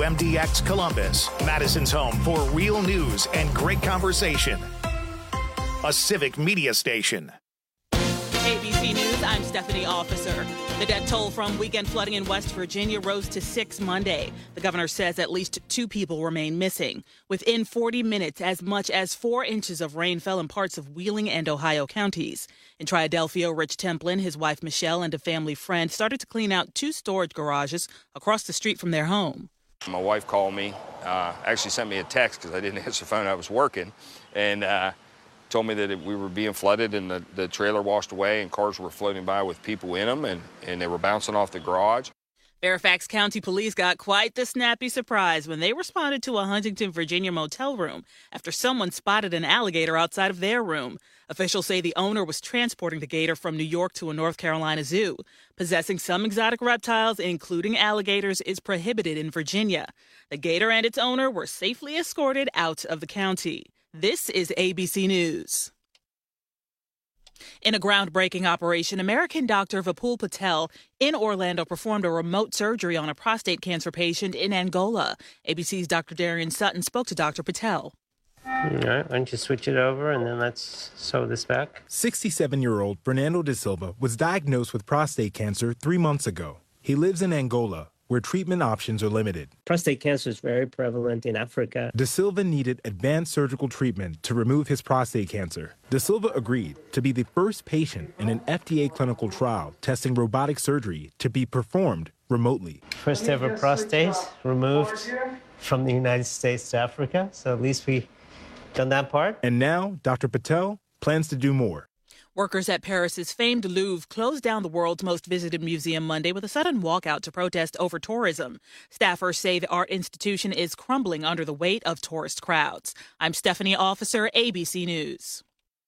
WMDX Columbus, Madison's home for real news and great conversation. A civic media station. ABC News, I'm Stephanie Officer. The death toll from weekend flooding in West Virginia rose to 6 Monday. The governor says at least 2 people remain missing. Within 40 minutes, as much as 4 inches of rain fell in parts of Wheeling and Ohio counties. In Triadelphia, Rich Templin, his wife Michelle, and a family friend started to clean out 2 storage garages across the street from their home. My wife called me, actually sent me a text because I didn't answer the phone. I was working, and told me that we were being flooded and the trailer washed away and cars were floating by with people in them and they were bouncing off the garage. Fairfax County Police got quite the snappy surprise when they responded to a Huntington, Virginia motel room after someone spotted an alligator outside of their room. Officials say the owner was transporting the gator from New York to a North Carolina zoo. Possessing some exotic reptiles, including alligators, is prohibited in Virginia. The gator and its owner were safely escorted out of the county. This is ABC News. In a groundbreaking operation, American doctor Vipul Patel in Orlando performed a remote surgery on a prostate cancer patient in Angola. ABC's Dr. Darian Sutton spoke to Dr. Patel. All right, why don't you switch it over and then let's sew this back. 67-year-old Fernando da Silva was diagnosed with prostate cancer 3 months ago. He lives in Angola, where treatment options are limited. Prostate cancer is very prevalent in Africa. Da Silva needed advanced surgical treatment to remove his prostate cancer. Da Silva agreed to be the first patient in an FDA clinical trial testing robotic surgery to be performed remotely. First ever prostate removed from the United States to Africa, so at least we done that part. And now Dr. Patel plans to do more. Workers at Paris's famed Louvre closed down the world's most visited museum Monday with a sudden walkout to protest over tourism. Staffers say the art institution is crumbling under the weight of tourist crowds. I'm Stephanie Officer, ABC News.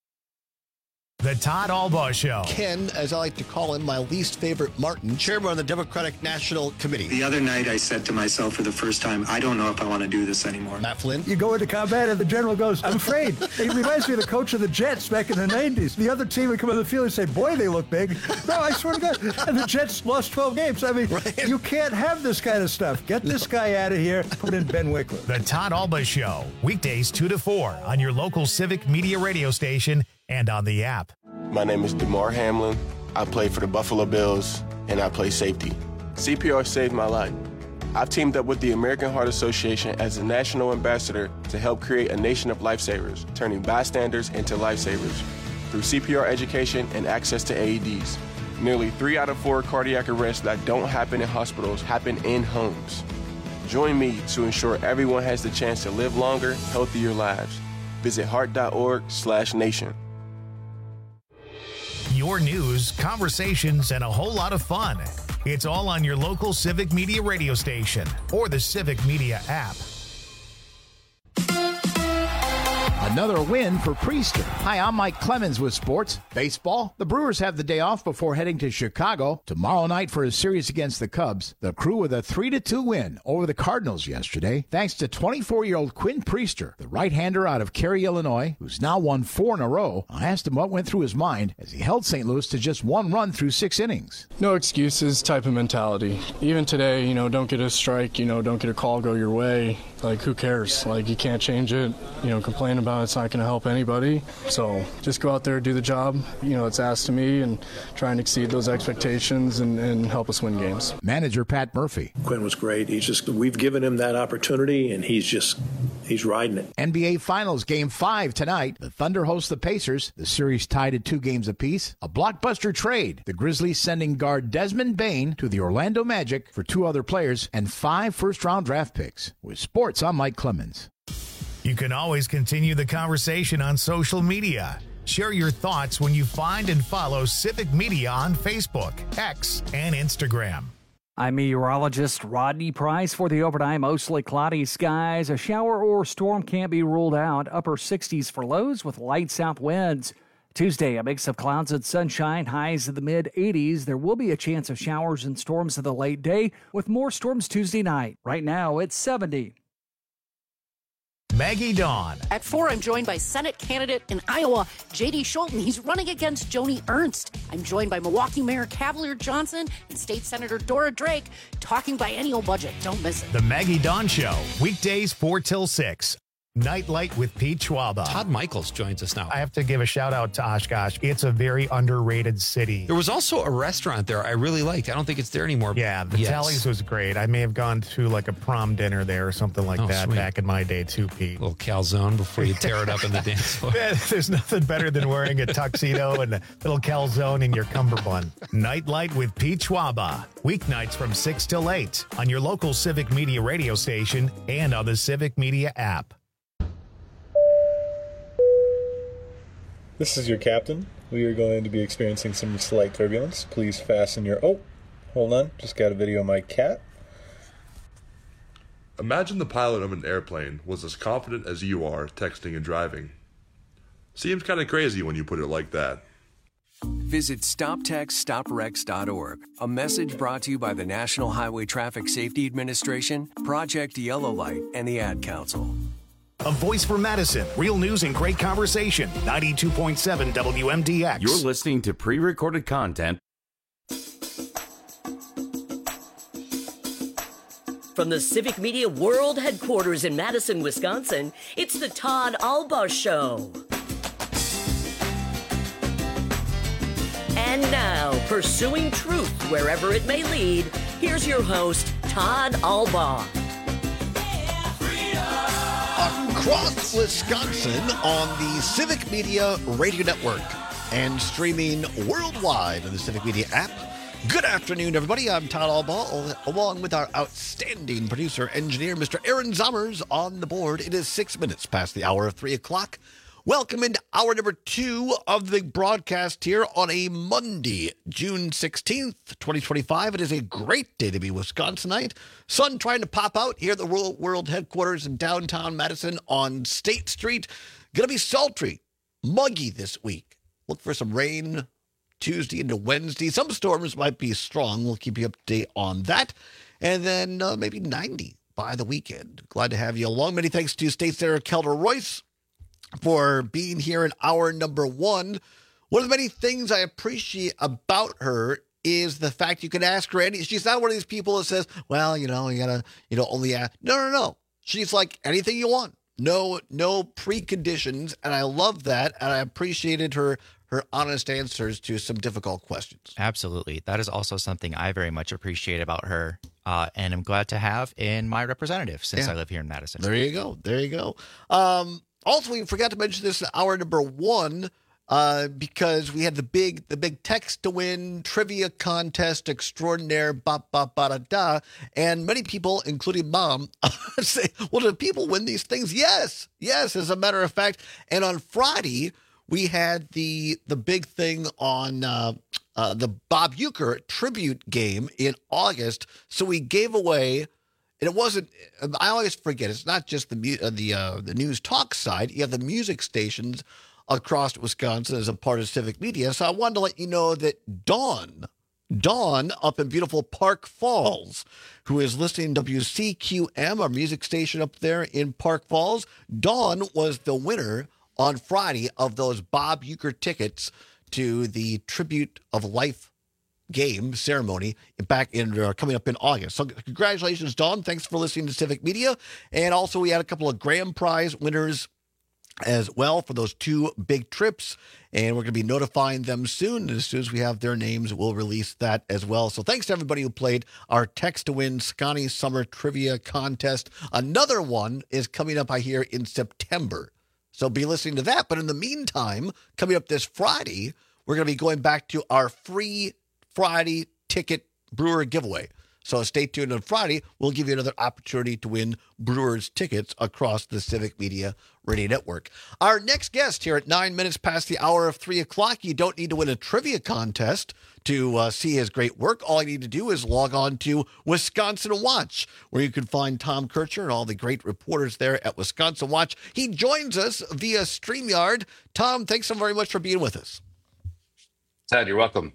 The Todd Albaugh Show. Ken, as I like to call him, my least favorite Martin, chairman of the Democratic National Committee. The other night I said to myself for the first time, I don't know if I want to do this anymore. Matt Flynn. You go into combat and the general goes, I'm afraid. It reminds me of the coach of the Jets back in the 90s. The other team would come on the field and say, boy, they look big. No, I swear to God. And the Jets lost 12 games. I mean, right. You can't have this kind of stuff. Get this guy out of here. Put in Ben Wickler. The Todd Albaugh Show. Weekdays 2 to 4 on your local civic media radio station and on the app. My name is DeMar Hamlin. I play for the Buffalo Bills, and I play safety. CPR saved my life. I've teamed up with the American Heart Association as a national ambassador to help create a nation of lifesavers, turning bystanders into lifesavers through CPR education and access to AEDs. Nearly 3 out of 4 cardiac arrests that don't happen in hospitals happen in homes. Join me to ensure everyone has the chance to live longer, healthier lives. Visit heart.org/nation. Your news, conversations, and a whole lot of fun. It's all on your local Civic Media radio station or the Civic Media app. Another win for Priester. Hi, I'm Mike Clemens with sports. Baseball. The Brewers have the day off before heading to Chicago tomorrow night for a series against the Cubs. The Crew with a 3-2 win over the Cardinals yesterday, thanks to 24-year-old Quinn Priester, the right-hander out of Cary, Illinois, who's now won 4 in a row. I asked him what went through his mind as he held St. Louis to just 1 run through 6 innings. No excuses type of mentality. Even today, don't get a strike, don't get a call go your way. Like, who cares? Like, you can't change it. Complain about it's not going to help anybody. So just go out there, do the job, it's asked of me, and try and exceed those expectations and help us win games. Manager Pat Murphy. Quinn was great. We've given him that opportunity, and he's riding it. NBA Finals Game 5 tonight. The Thunder host the Pacers. The series tied at 2 games apiece. A blockbuster trade. The Grizzlies sending guard Desmond Bane to the Orlando Magic for 2 other players and 5 first-round draft picks. With sports, I'm Mike Clemens. You can always continue the conversation on social media. Share your thoughts when you find and follow Civic Media on Facebook, X, and Instagram. I'm meteorologist Rodney Price for the overnight. Mostly cloudy skies. A shower or storm can't be ruled out. Upper 60s for lows with light south winds. Tuesday, a mix of clouds and sunshine, highs in the mid-80s. There will be a chance of showers and storms in the late day with more storms Tuesday night. Right now, it's 70. Maggie Dawn. At 4, I'm joined by Senate candidate in Iowa, J.D. Scholten. He's running against Joni Ernst. I'm joined by Milwaukee Mayor Cavalier Johnson and State Senator Dora Drake, talking biennial budget. Don't miss it. The Maggie Dawn Show, weekdays 4 till 6. Nightlight with Pete Schwaba. Todd Michaels joins us now. I have to give a shout out to Oshkosh. It's a very underrated city. There was also a restaurant there I really liked. I don't think it's there anymore. Yeah, the Tallies was great. I may have gone to like a prom dinner there or something like that back in my day too, Pete. A little calzone before you tear it up in the dance floor. There's nothing better than wearing a tuxedo and a little calzone in your cummerbund. Nightlight with Pete Schwaba. Weeknights from 6 till 8 on your local Civic Media radio station and on the Civic Media app. This is your captain. We are going to be experiencing some slight turbulence. Please fasten your... Oh, hold on. Just got a video of my cat. Imagine the pilot of an airplane was as confident as you are texting and driving. Seems kind of crazy when you put it like that. Visit StopTextStopWrecks.org. A message brought to you by the National Highway Traffic Safety Administration, Project Yellow Light, and the Ad Council. A voice for Madison. Real news and great conversation. 92.7 WMDX. You're listening to pre-recorded content. From the Civic Media World Headquarters in Madison, Wisconsin, it's the Todd Alba Show. And now, pursuing truth wherever it may lead, here's your host, Todd Alba. Across Wisconsin on the Civic Media Radio Network and streaming worldwide on the Civic Media app. Good afternoon, everybody. I'm Todd Alba, along with our outstanding producer, engineer, Mr. Aaron Zommers, on the board. It is 6 minutes past the hour of 3 o'clock. Welcome into hour number 2 of the broadcast here on a Monday, June 16th, 2025. It is a great day to be Wisconsinite. Sun trying to pop out here at the world headquarters in downtown Madison on State Street. Going to be sultry, muggy this week. Look for some rain Tuesday into Wednesday. Some storms might be strong. We'll keep you up to date on that. And then maybe 90 by the weekend. Glad to have you along. Many thanks to State Senator Kelda Royce for being here in hour number 1. One of the many things I appreciate about her is the fact you can ask her any. She's not one of these people that says, well, you gotta, only ask. No. She's like anything you want. No preconditions. And I love that. And I appreciated her honest answers to some difficult questions. Absolutely. That is also something I very much appreciate about her. And I'm glad to have in my representative since I live here in Madison. There you go. Also, we forgot to mention this in hour number 1 because we had the big text to win trivia contest extraordinaire, and many people, including Mom, say, well, do people win these things? Yes, as a matter of fact. And on Friday, we had the big thing on the Bob Uecker tribute game in August. So we gave away. And it wasn't, I always forget, it's not just the news talk side. You have the music stations across Wisconsin as a part of Civic Media. So I wanted to let you know that Dawn up in beautiful Park Falls, who is listening to WCQM, our music station up there in Park Falls. Dawn was the winner on Friday of those Bob Uecker tickets to the Tribute of Life game ceremony back in coming up in August. So congratulations, Dawn. Thanks for listening to Civic Media. And also we had a couple of grand prize winners as well for those 2 big trips. And we're going to be notifying them soon. And as soon as we have their names, we'll release that as well. So thanks to everybody who played our Text to Win Scotty Summer Trivia Contest. Another one is coming up, I hear, in September. So be listening to that. But in the meantime, coming up this Friday, we're going to be going back to our free Friday ticket Brewer giveaway. So stay tuned on Friday. We'll give you another opportunity to win Brewers tickets across the Civic Media Radio Network. Our next guest here at 9 minutes past the hour of 3 o'clock. You don't need to win a trivia contest to see his great work. All you need to do is log on to Wisconsin Watch, where you can find Tom Kircher and all the great reporters there at Wisconsin Watch. He joins us via StreamYard. Tom, thanks so very much for being with us. Todd, you're welcome.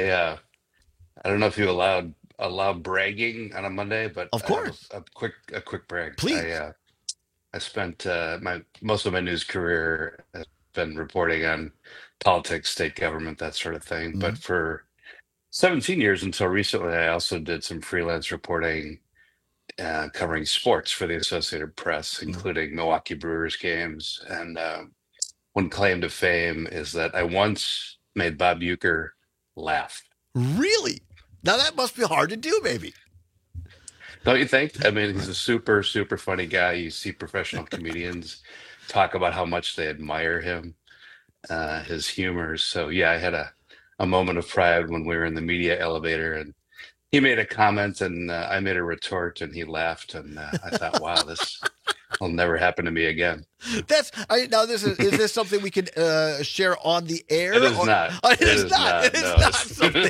I don't know if you allow bragging on a Monday, but of course, a quick brag. Please. I spent most of my news career has been reporting on politics, state government, that sort of thing. But for 17 years until recently, I also did some freelance reporting covering sports for the Associated Press, including Milwaukee Brewers games. And one claim to fame is that I once made Bob Uecker laugh. Really? Now that must be hard to do, maybe. Don't you think? I mean, he's a super, super funny guy. You see professional comedians talk about how much they admire him, his humor. So yeah, I had a moment of pride when we were in the media elevator and he made a comment and I made a retort and he laughed. And I thought, wow, this will never happen to me again. Now is this something we can share on the air? It is not. It is not. It is not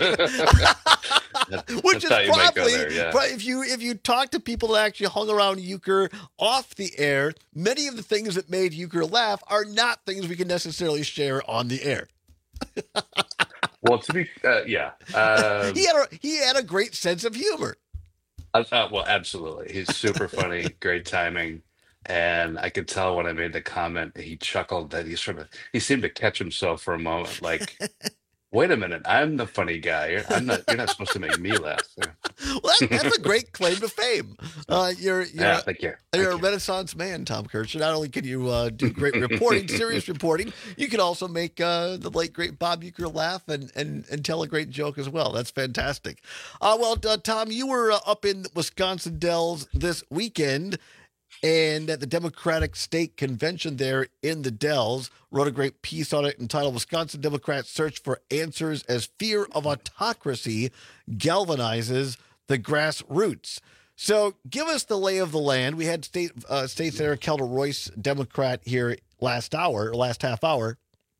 something. Which is probably, if you talk to people that actually hung around Uecker off the air, many of the things that made Uecker laugh are not things we can necessarily share on the air. Well, to be, yeah. He had a great sense of humor. Well, absolutely. He's super funny, great timing. And I could tell when I made the comment, he chuckled that he seemed to catch himself for a moment, like, wait a minute, I'm the funny guy. You're not supposed to make me laugh. Well, that's a great claim to fame. Thank you. You're a Renaissance man, Tom Kircher. Not only can you do great reporting, serious reporting, you can also make the late great Bob Uecker laugh and tell a great joke as well. That's fantastic. Tom, you were up in Wisconsin Dells this weekend. And at the Democratic State Convention there in the Dells, wrote a great piece on it entitled Wisconsin Democrats Search for Answers as Fear of Autocracy Galvanizes the Grassroots. So give us the lay of the land. We had State Senator Kelda Royce, Democrat, here last half hour.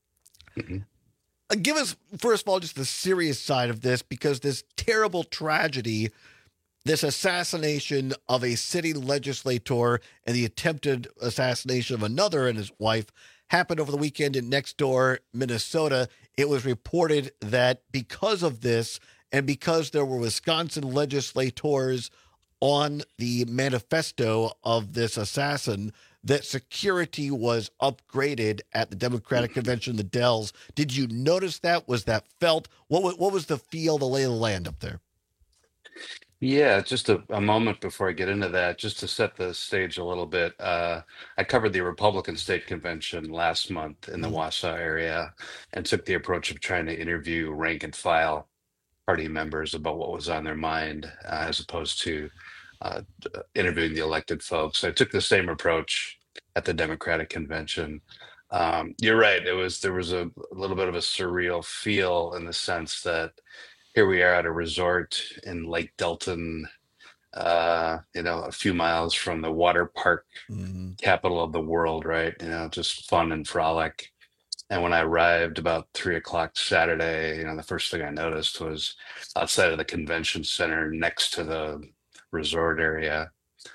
Give us, first of all, just the serious side of this, because this terrible tragedy, this assassination of a city legislator and the attempted assassination of another and his wife happened over the weekend in next door Minnesota. It was reported that because of this and because there were Wisconsin legislators on the manifesto of this assassin, that security was upgraded at the Democratic Convention in the Dells. Did you notice that? Was that felt? What was the feel, the lay of the land up there? Yeah, just a moment before I get into that, just to set the stage a little bit. I covered the Republican State Convention last month in the Wausau area and took the approach of trying to interview rank and file party members about what was on their mind, as opposed to interviewing the elected folks. I took the same approach at the Democratic Convention. You're right. There was a little bit of a surreal feel in the sense that here we are at a resort in Lake Delton, a few miles from the water park capital of the world, right? Just fun and frolic. And when I arrived about 3:00 Saturday, the first thing I noticed was outside of the convention center next to the resort area,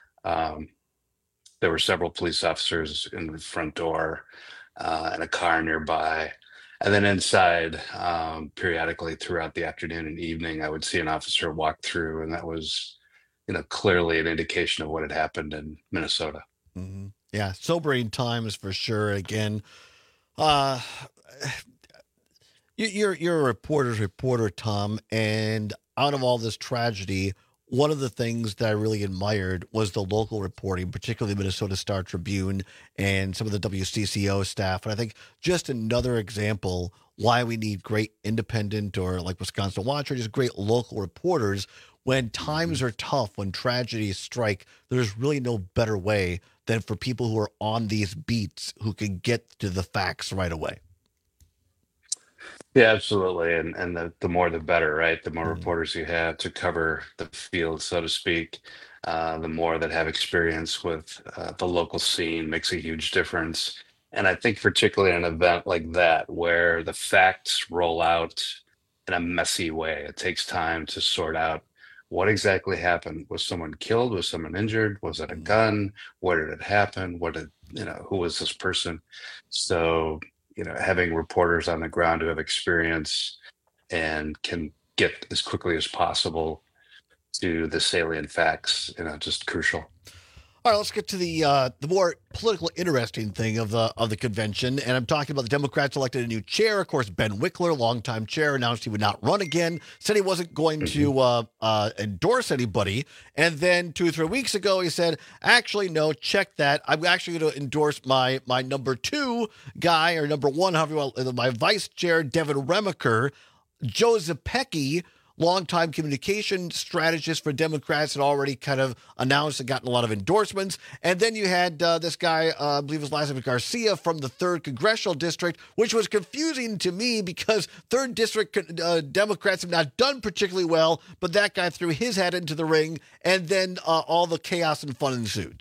there were several police officers in the front door and a car nearby. And then inside, periodically throughout the afternoon and evening, I would see an officer walk through, and that was, clearly an indication of what had happened in Minnesota. Mm-hmm. Yeah, sobering times for sure. Again, you're a reporter's reporter, Tom, and out of all this tragedy, one of the things that I really admired was the local reporting, particularly the Minnesota Star Tribune and some of the WCCO staff. And I think just another example why we need great independent, or like Wisconsin Watch, or just great local reporters. When times are tough, when tragedies strike, there's really no better way than for people who are on these beats who can get to the facts right away. Yeah, absolutely. And the more the better, right? The more reporters you have to cover the field, so to speak, the more that have experience with the local scene makes a huge difference. And I think particularly in an event like that, where the facts roll out in a messy way, it takes time to sort out what exactly happened. Was someone killed? Was someone injured? Was it a gun? Where did it happen? Who was this person? So, having reporters on the ground who have experience and can get as quickly as possible to the salient facts, just crucial. All right, let's get to the more political interesting thing of the convention, and I'm talking about the Democrats elected a new chair. Of course, Ben Wickler, longtime chair, announced he would not run again. Said he wasn't going to endorse anybody, and then 2 or 3 weeks ago he said, "Actually, no, check that. I'm actually going to endorse my number 2 guy or number 1, however you want, my vice chair, Devin Remaker, Joe Zepecki." Longtime communication strategist for Democrats, had already kind of announced and gotten a lot of endorsements. And then you had this guy, I believe his last name is Garcia, from the 3rd Congressional District, which was confusing to me because 3rd District Democrats have not done particularly well, but that guy threw his hat into the ring, and then all the chaos and fun ensued.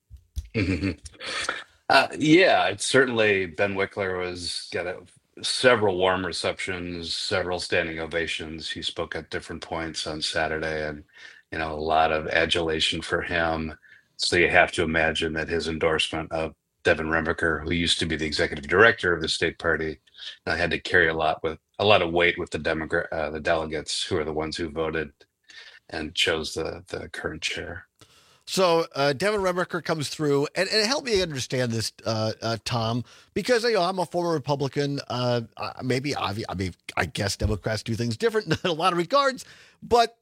Yeah, it's certainly Ben Wickler was got several warm receptions, several standing ovations. He spoke at different points on Saturday, and a lot of adulation for him. So you have to imagine that his endorsement of Devin Remaker, who used to be the executive director of the state party, had to carry a lot of weight with the delegates who are the ones who voted and chose the current chair. So Devin Remaker comes through, and help me understand this, Tom, because I'm a former Republican. I guess Democrats do things different in a lot of regards, but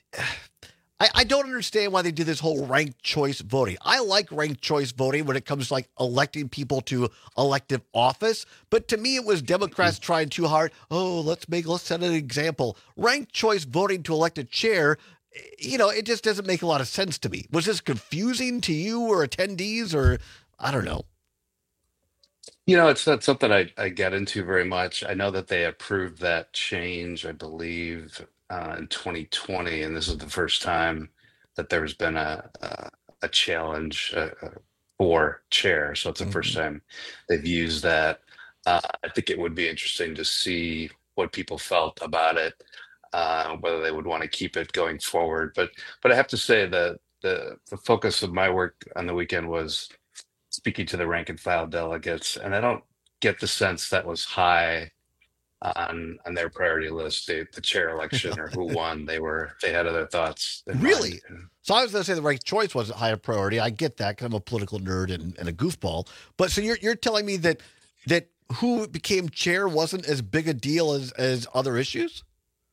I don't understand why they do this whole ranked choice voting. I like ranked choice voting when it comes to like electing people to elective office, but to me it was Democrats trying too hard. Oh, let's set an example. Ranked choice voting to elect a chair. It just doesn't make a lot of sense to me. Was this confusing to you or attendees, or I don't know? It's not something I get into very much. I know that they approved that change, I believe, in 2020, and this is the first time that there's been a challenge for chair. So it's the first time they've used that. I think it would be interesting to see what people felt about it. Whether they would want to keep it going forward. But I have to say that the focus of my work on the weekend was speaking to the rank and file delegates, and I don't get the sense that was high on their priority list, the chair election or who won. They had other thoughts. Really? So I was going to say the ranked choice wasn't higher priority. I get that because I'm a political nerd and a goofball. But so you're telling me that who became chair wasn't as big a deal as other issues?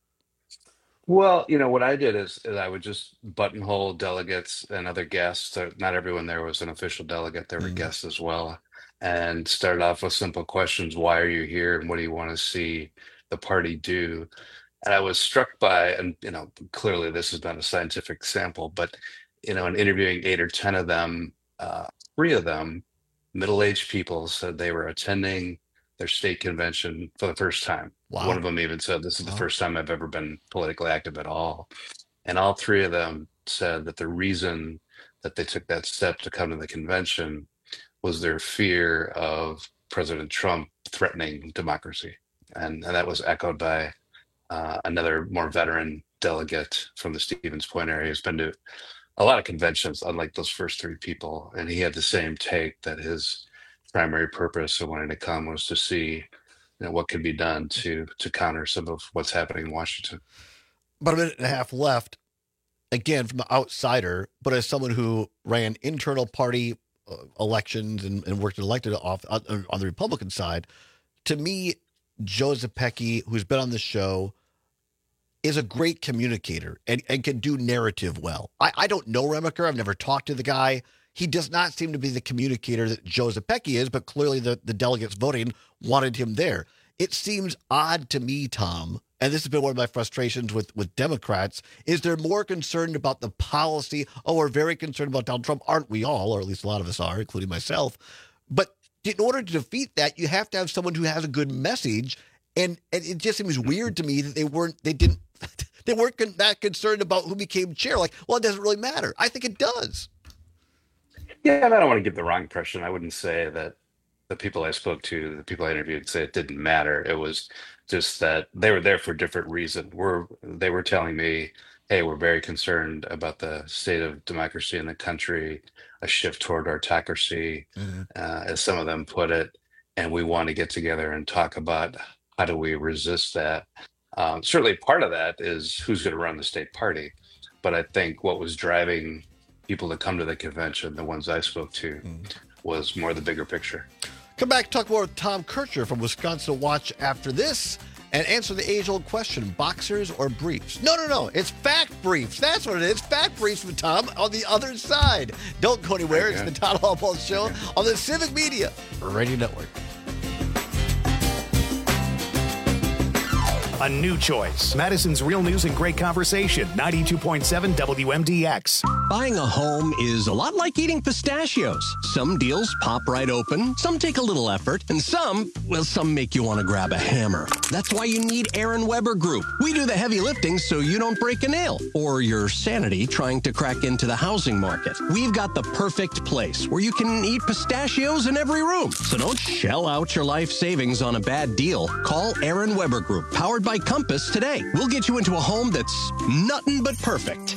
Well, what I did is I would just buttonhole delegates and other guests. Not everyone there was an official delegate. There were guests as well. And started off with simple questions. Why are you here? And what do you want to see the party do? And I was struck by, and clearly this is not a scientific sample, but in interviewing 8 or 10 of them, 3 of them, middle-aged people, said they were attending their state convention for the first time. Wow. One of them even said, this is the first time I've ever been politically active at all. And all 3 of them said that the reason that they took that step to come to the convention was their fear of President Trump threatening democracy. And that was echoed by another more veteran delegate from the Stevens Point area who's been to a lot of conventions, unlike those first 3 people. And he had the same take, that his primary purpose of wanting to come was to see what could be done to counter some of what's happening in Washington. About a minute and a half left. Again, from an outsider, but as someone who ran internal party elections and worked elected off on the Republican side, to me, Joe Zepecki, who's been on the show, is a great communicator and can do narrative well. I don't know Remaker. I've never talked to the guy. He does not seem to be the communicator that Joe Zepecki is, but clearly the delegates voting wanted him there. It seems odd to me, Tom, and this has been one of my frustrations with Democrats, is they're more concerned about the policy. Oh, we're very concerned about Donald Trump. Aren't we all? Or at least a lot of us are, including myself. But in order to defeat that, you have to have someone who has a good message. And it just seems weird to me that they weren't that concerned about who became chair. Like, well, it doesn't really matter. I think it does. Yeah, and I don't want to give the wrong impression. I wouldn't say that the people I spoke to, the people I interviewed, say it didn't matter. It was just that they were there for a different reason. They were telling me, hey, we're very concerned about the state of democracy in the country, a shift toward autocracy, as some of them put it, and we want to get together and talk about how do we resist that. Certainly part of that is who's going to run the state party. But I think what was driving people that come to the convention, the ones I spoke to, was more the bigger picture. Come back, talk more with Tom Kircher from Wisconsin Watch after this, and answer the age-old question, boxers or briefs? No. It's fact briefs. That's what it is. Fact briefs with Tom on the other side. Don't go anywhere. It's the Todd Albaugh Show on the Civic Media Radio Network. A new choice. Madison's Real News and Great Conversation. 92.7 WMDX. Buying a home is a lot like eating pistachios. Some deals pop right open, some take a little effort, and some make you want to grab a hammer. That's why you need Aaron Weber Group. We do the heavy lifting so you don't break a nail or your sanity trying to crack into the housing market. We've got the perfect place where you can eat pistachios in every room. So don't shell out your life savings on a bad deal. Call Aaron Weber Group, powered by Compass today. We'll get you into a home that's nothing but perfect.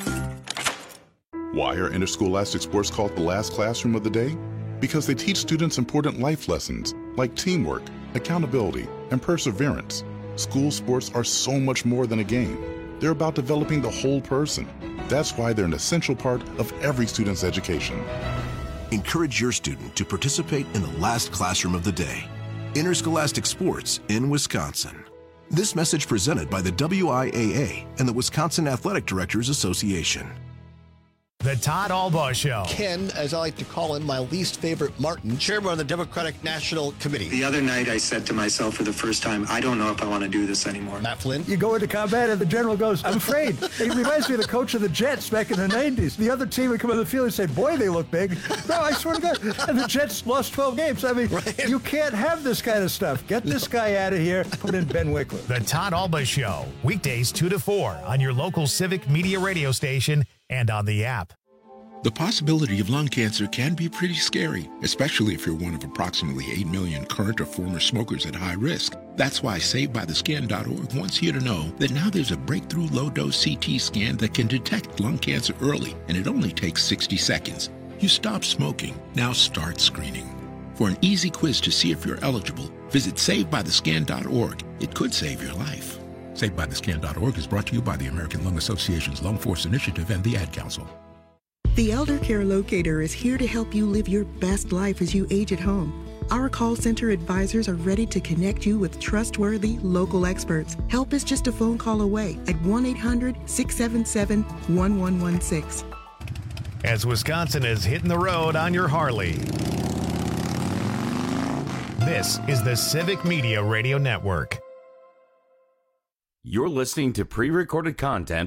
Why are interscholastic sports called the last classroom of the day? Because they teach students important life lessons like teamwork, accountability, and perseverance. School sports are so much more than a game. They're about developing the whole person. That's why they're an essential part of every student's education. Encourage your student to participate in the last classroom of the day. Interscholastic sports in Wisconsin. This message presented by the WIAA and the Wisconsin Athletic Directors Association. The Todd Albaugh Show. Ken, as I like to call him, my least favorite Martin, chairman of the Democratic National Committee. The other night I said to myself for the first time, I don't know if I want to do this anymore. Matt Flynn. You go into combat and the general goes, I'm afraid. It reminds me of the coach of the Jets back in the 90s. The other team would come on the field and say, boy, they look big. No, I swear to God. And the Jets lost 12 games. I mean, You can't have this kind of stuff. Get this guy out of here. Put in Ben Wickler. The Todd Albaugh Show. Weekdays 2 to 4 on your local Civic Media radio station and on the app. The possibility of lung cancer can be pretty scary, especially if you're one of approximately 8 million current or former smokers at high risk. That's why SaveByTheScan.org wants you to know that now there's a breakthrough low-dose CT scan that can detect lung cancer early, and it only takes 60 seconds. You stop smoking, now start screening. For an easy quiz to see if you're eligible, visit SaveByTheScan.org. It could save your life. SaveByTheScan.org is brought to you by the American Lung Association's Lung Force Initiative and the Ad Council. The Elder Care Locator is here to help you live your best life as you age at home. Our call center advisors are ready to connect you with trustworthy local experts. Help is just a phone call away at 1-800-677-1116. As Wisconsin is hitting the road on your Harley. This is the Civic Media Radio Network. You're listening to pre-recorded content.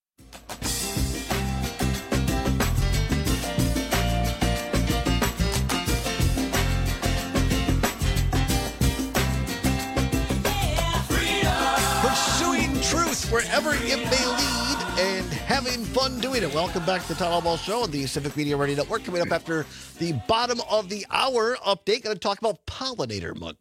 Wherever it may lead and having fun doing it. Welcome back to the Todd Albaugh Show on the Civic Media Radio Network. Coming up after the bottom of the hour update, going to talk about Pollinator Month.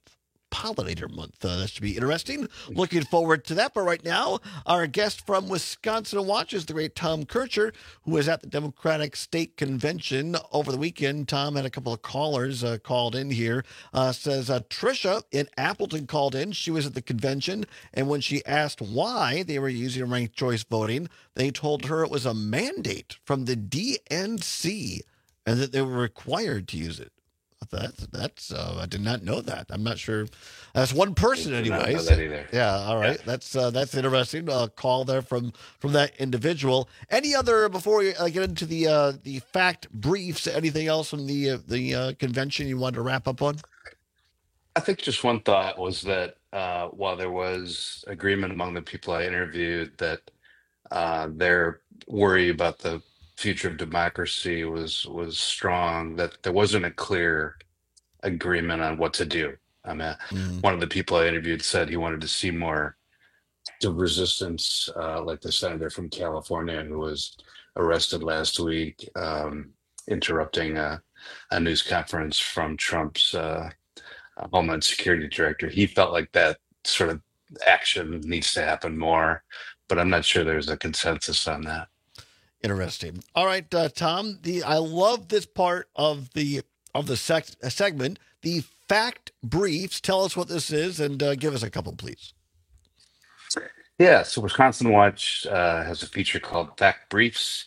That should be interesting. Looking forward to that. But right now, our guest from Wisconsin Watch is the great Tom Kircher, who was at the Democratic State Convention over the weekend. Tom had a couple of callers called in here. Says Tricia in Appleton called in. She was at the convention, and when she asked why they were using ranked choice voting, they told her it was a mandate from the DNC and that they were required to use it. That's I did not know that. I'm not sure. That's one person, anyway. Know that either. Yeah, all right. Yeah. That's interesting. Call there from that individual. Any other before we get into the fact briefs? Anything else from the convention you wanted to wrap up on? I think just one thought was that while there was agreement among the people I interviewed that their worry about the future of democracy was strong, that there wasn't a clear agreement on what to do. I mean, one of the people I interviewed said he wanted to see more active resistance, like the senator from California who was arrested last week, interrupting a news conference from Trump's Homeland Security director. He felt like that sort of action needs to happen more, but I'm not sure there's a consensus on that. Interesting. All right, Tom. I love this part of the segment. The fact briefs. Tell us what this is and give us a couple, please. Yeah. So Wisconsin Watch has a feature called Fact Briefs.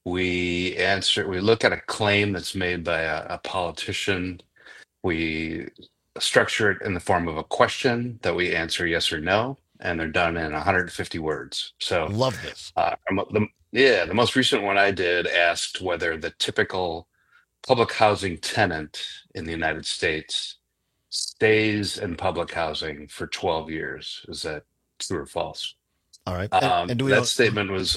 We look at a claim that's made by a politician. We structure it in the form of a question that we answer yes or no, and they're done in 150 words. So love this. The most recent one I did asked whether the typical public housing tenant in the United States stays in public housing for 12 years. Is that true or false? All right. And do we that statement was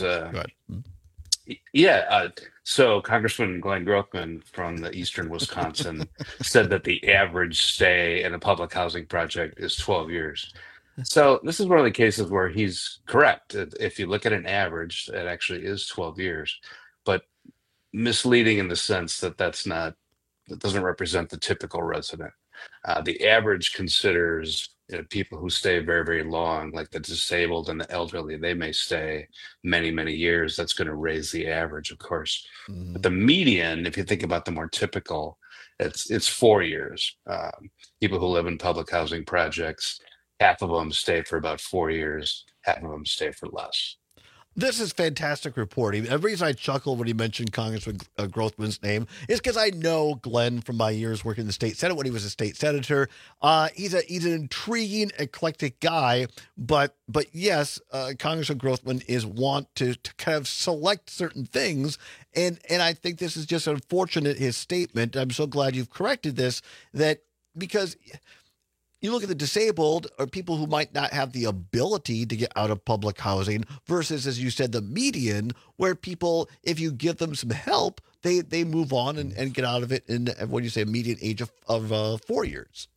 so Congressman Glenn Grothman from the eastern Wisconsin said that the average stay in a public housing project is 12 years. So this is one of the cases where he's correct. If you look at an average, it actually is 12 years, but misleading in the sense that that doesn't represent the typical resident. The average considers people who stay very, very long, like the disabled and the elderly. They may stay many, many years. That's going to raise the average, of course. But the median, if you think about the more typical, it's 4 years. People who live in public housing projects, half of them stay for about 4 years, half of them stay for less. This is fantastic reporting. The reason I chuckled when he mentioned Congressman Grothman's name is because I know Glenn from my years working in the state Senate when he was a state senator. He's an intriguing, eclectic guy, but yes, Congressman Grothman is want to kind of select certain things, and I think this is just unfortunate, his statement. I'm so glad you've corrected this, because you look at the disabled or people who might not have the ability to get out of public housing versus, as you said, the median, where people, if you give them some help, they move on and get out of it in, what do you say, a median age of 4 years.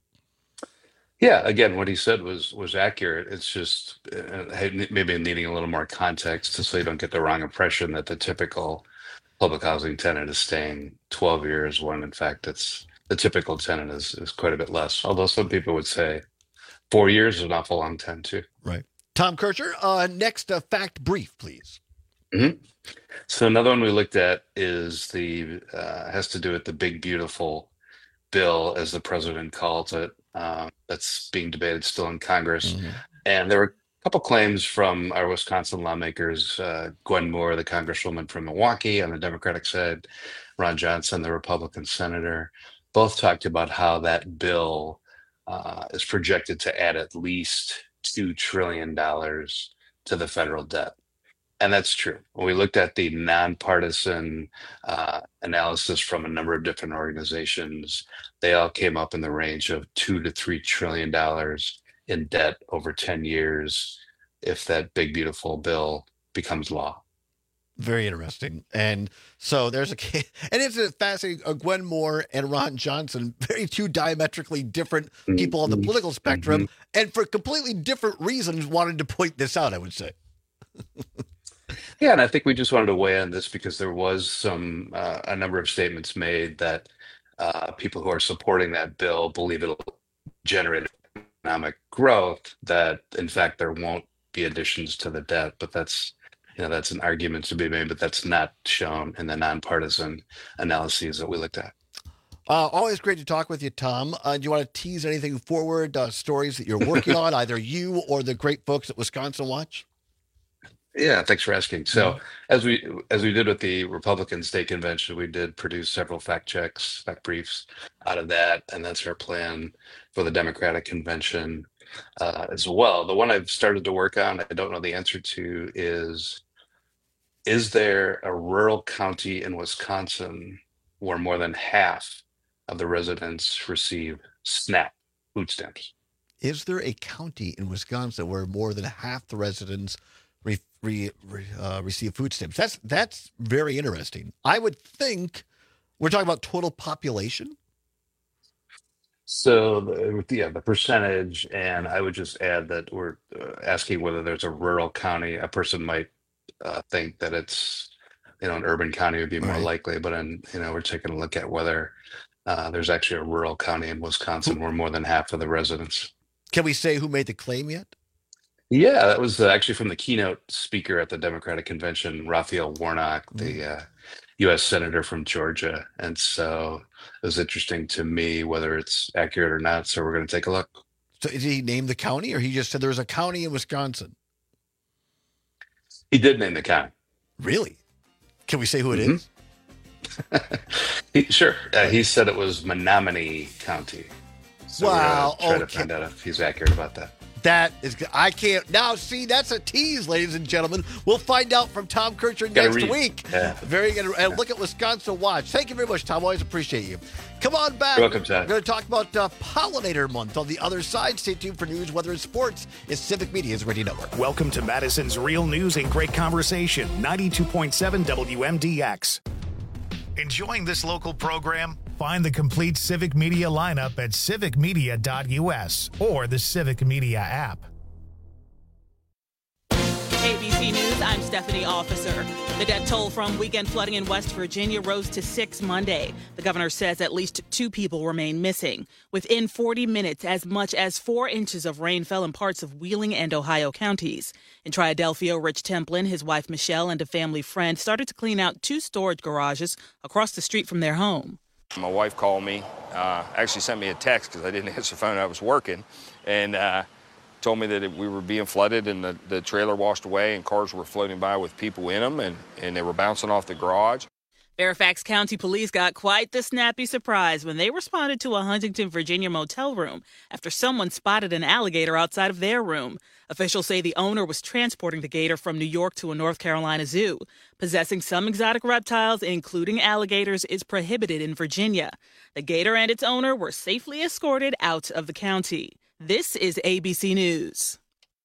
Yeah, again, what he said was accurate. It's just maybe needing a little more context so you don't get the wrong impression that the typical public housing tenant is staying 12 years when, in fact, the typical tenant is quite a bit less, although some people would say 4 years is an awful long time, too. Right. Tom Kircher, next fact brief, please. Mm-hmm. So another one we looked at is has to do with the big, beautiful bill, as the president calls it, that's being debated still in Congress. Mm-hmm. And there were a couple claims from our Wisconsin lawmakers, Gwen Moore, the congresswoman from Milwaukee on the Democratic side, Ron Johnson, the Republican senator. Both talked about how that bill is projected to add at least $2 trillion to the federal debt. And that's true. When we looked at the nonpartisan analysis from a number of different organizations, they all came up in the range of $2 to $3 trillion in debt over 10 years if that big, beautiful bill becomes law. Very interesting. And so there's and it's a fascinating, Gwen Moore and Ron Johnson, very two diametrically different people on the political spectrum, and for completely different reasons wanted to point this out, I would say. Yeah, and I think we just wanted to weigh on this because there was a number of statements made that people who are supporting that bill believe it'll generate economic growth, that in fact there won't be additions to the debt, but that's an argument to be made, but that's not shown in the nonpartisan analyses that we looked at. Always great to talk with you, Tom. Do you want to tease anything forward, stories that you're working on, either you or the great folks at Wisconsin Watch? Yeah, thanks for asking. So as we did with the Republican State Convention, we did produce several fact briefs out of that, and that's our plan for the Democratic Convention as well. The one I've started to work on, I don't know the answer to, is there a rural county in Wisconsin where more than half of the residents receive SNAP food stamps? Is there a county in Wisconsin where more than half the residents receive food stamps? That's very interesting. I would think we're talking about total population. So the percentage, and I would just add that we're asking whether there's a rural county. A person might think that it's an urban county would be more likely, but we're taking a look at whether there's actually a rural county in Wisconsin where more than half of the residents. Can we say who made the claim yet? Yeah, that was actually from the keynote speaker at the Democratic Convention, Raphael Warnock, the U.S. Senator from Georgia. And so it was interesting to me whether it's accurate or not. So we're going to take a look. So did he name the county, or he just said there was a county in Wisconsin? He did name the county. Really? Can we say who it is? Sure. He said it was Menominee County. So wow. We're try to find out if he's accurate about that. That is, I can't now see. That's a tease, ladies and gentlemen. We'll find out from Tom Kircher next week. Yeah. Very good. And look at Wisconsin Watch. Thank you very much, Tom. Always appreciate you. Come on back. You're welcome, Chad. We're going to talk about Pollinator Month on the other side. Stay tuned for news, weather, and sports. It's Civic Media's Radio Network. Welcome to Madison's Real News and Great Conversation, 92.7 WMDX. Enjoying this local program? Find the complete Civic Media lineup at civicmedia.us or the Civic Media app. ABC News, I'm Stephanie Officer. The death toll from weekend flooding in West Virginia rose to 6 Monday. The governor says at least 2 people remain missing. Within 40 minutes, as much as 4 inches of rain fell in parts of Wheeling and Ohio counties. In Triadelphia, Rich Templin, his wife Michelle, and a family friend started to clean out 2 storage garages across the street from their home. My wife called me, actually sent me a text because I didn't answer the phone. I was working, and told me that we were being flooded and the trailer washed away and cars were floating by with people in them and they were bouncing off the garage. Fairfax County Police got quite the snappy surprise when they responded to a Huntington, Virginia motel room after someone spotted an alligator outside of their room. Officials say the owner was transporting the gator from New York to a North Carolina zoo. Possessing some exotic reptiles, including alligators, is prohibited in Virginia. The gator and its owner were safely escorted out of the county. This is ABC News.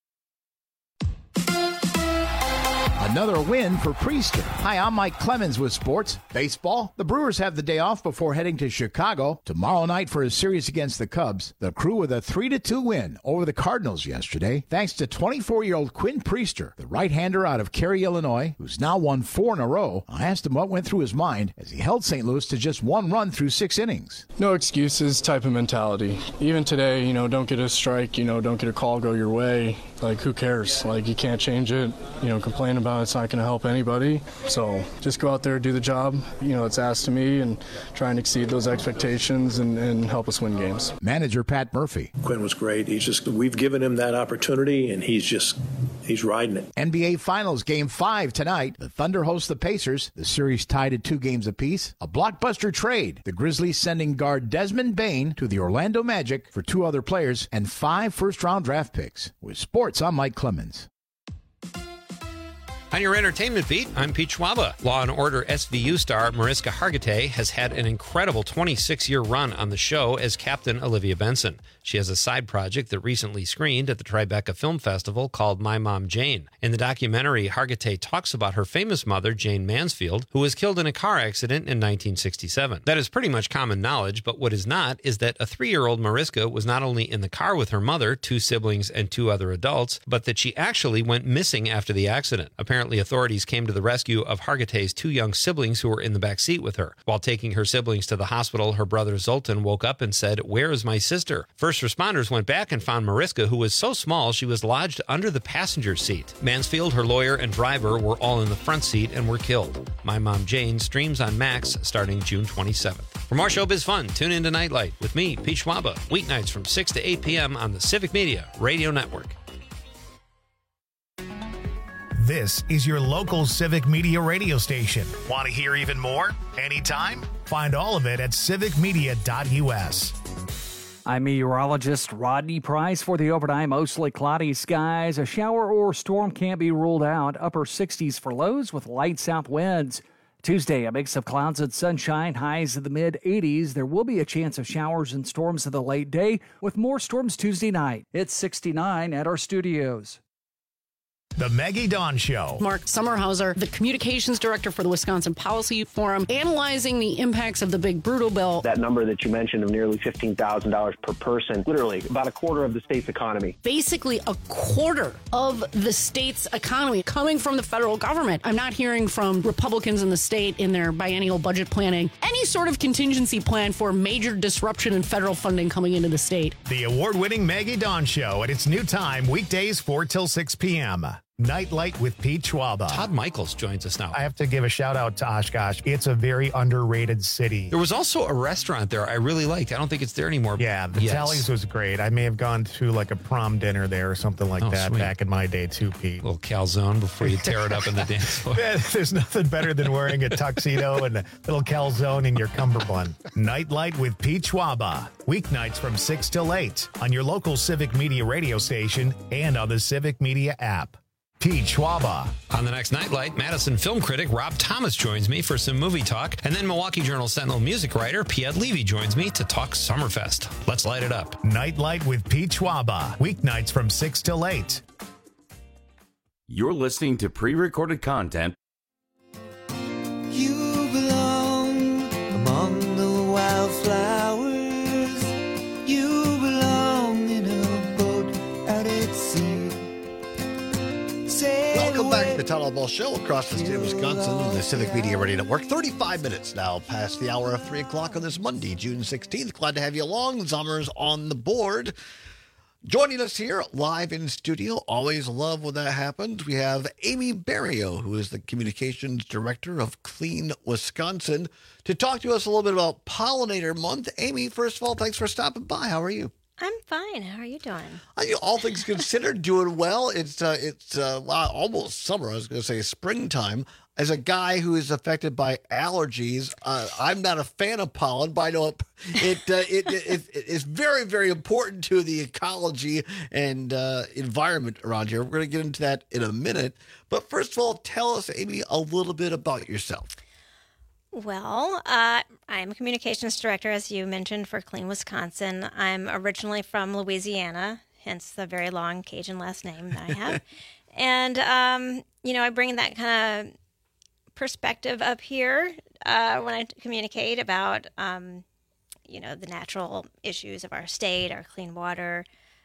Another win for Priester. Hi, I'm Mike Clemens with sports. Baseball. The Brewers have the day off before heading to Chicago tomorrow night for a series against the Cubs. The Crew with a 3-2 win over the Cardinals yesterday, thanks to 24-year-old Quinn Priester, the right-hander out of Cary, Illinois, who's now won 4 in a row. I asked him what went through his mind as he held St. Louis to just 1 run through 6 innings. No excuses type of mentality. Even today, don't get a strike, don't get a call go your way. Who cares? You can't change it. Complain about it's not going to help anybody. So just go out there, do the job, it's asked of me, and try and exceed those expectations and help us win games. Manager Pat Murphy. Quinn was great. We've given him that opportunity, and he's riding it. NBA Finals Game 5 tonight. The Thunder host the Pacers. The series tied at 2 games apiece. A blockbuster trade. The Grizzlies sending guard Desmond Bane to the Orlando Magic for 2 other players and 5 first-round draft picks. With sports, I'm Mike Clemens. On your entertainment beat, I'm Pete Schwaba. Law & Order SVU star Mariska Hargitay has had an incredible 26-year run on the show as Captain Olivia Benson. She has a side project that recently screened at the Tribeca Film Festival called My Mom Jane. In the documentary, Hargitay talks about her famous mother, Jane Mansfield, who was killed in a car accident in 1967. That is pretty much common knowledge, but what is not is that a 3-year-old Mariska was not only in the car with her mother, 2 siblings, and 2 other adults, but that she actually went missing after the accident. Apparently, authorities came to the rescue of Hargitay's 2 young siblings who were in the back seat with her. While taking her siblings to the hospital, her brother Zoltan woke up and said, "Where is my sister?" First responders went back and found Mariska, who was so small she was lodged under the passenger seat. Mansfield, her lawyer, and driver were all in the front seat and were killed. My Mom Jane streams on Max starting June 27th. For more showbiz fun, tune in to Nightlight with me, Pete Schwaba, weeknights from 6 to 8 p.m. on the Civic Media Radio Network. This is your local Civic Media radio station. Want to hear even more? Anytime? Find all of it at civicmedia.us. I'm meteorologist Rodney Price. For the overnight, mostly cloudy skies. A shower or storm can't be ruled out. Upper 60s for lows with light south winds. Tuesday, a mix of clouds and sunshine, highs in the mid-80s. There will be a chance of showers and storms in the late day, with more storms Tuesday night. It's 69 at our studios. The Maggie Dawn Show. Mark Sommerhauser, the communications director for the Wisconsin Policy Forum, analyzing the impacts of the big brutal bill. That number that you mentioned of nearly $15,000 per person, literally about a quarter of the state's economy. Basically a quarter of the state's economy coming from the federal government. I'm not hearing from Republicans in the state in their biennial budget planning any sort of contingency plan for major disruption in federal funding coming into the state. The award-winning Maggie Dawn Show at its new time, weekdays 4 till 6 p.m. Nightlight with Pete Schwaba. Todd Michaels joins us now. I have to give a shout out to Oshkosh. It's a very underrated city. There was also a restaurant there I really liked. I don't think it's there anymore. Yeah, the Tallies was great. I may have gone to like a prom dinner there or something like that back in my day too, Pete. A little calzone before you tear it up in the dance floor. There's nothing better than wearing a tuxedo and a little calzone in your cummerbund. Nightlight with Pete Schwaba. Weeknights from 6 till 8 on your local Civic Media radio station and on the Civic Media app. Pete Schwaba. On the next Nightlight, Madison film critic Rob Thomas joins me for some movie talk, and then Milwaukee Journal Sentinel music writer Piet Levy joins me to talk Summerfest. Let's light it up. Nightlight with Pete Schwaba. Weeknights from 6 till 8. You're listening to pre-recorded content. You belong among the wildflowers. You belong in a boat out at sea. Welcome back to the Town Hall Ball Show across the state of Wisconsin and the Civic Media Radio Network. 35 minutes now past the hour of 3 o'clock on this Monday, June 16th. Glad to have you along. Zommer's on the board. Joining us here live in studio. Always love when that happens. We have Amy Barrio, who is the Communications Director of Clean Wisconsin, to talk to us a little bit about Pollinator Month. Amy, first of all, thanks for stopping by. How are you? I'm fine. How are you doing? All things considered, doing well. It's almost summer. I was going to say springtime. As a guy who is affected by allergies, I'm not a fan of pollen, but I know it's very, very important to the ecology and environment around here. We're going to get into that in a minute. But first of all, tell us, Amy, a little bit about yourself. Well, I'm a communications director, as you mentioned, for Clean Wisconsin. I'm originally from Louisiana, hence the very long Cajun last name that I have. And, I bring that kind of perspective up here when I communicate about, the natural issues of our state, our clean water,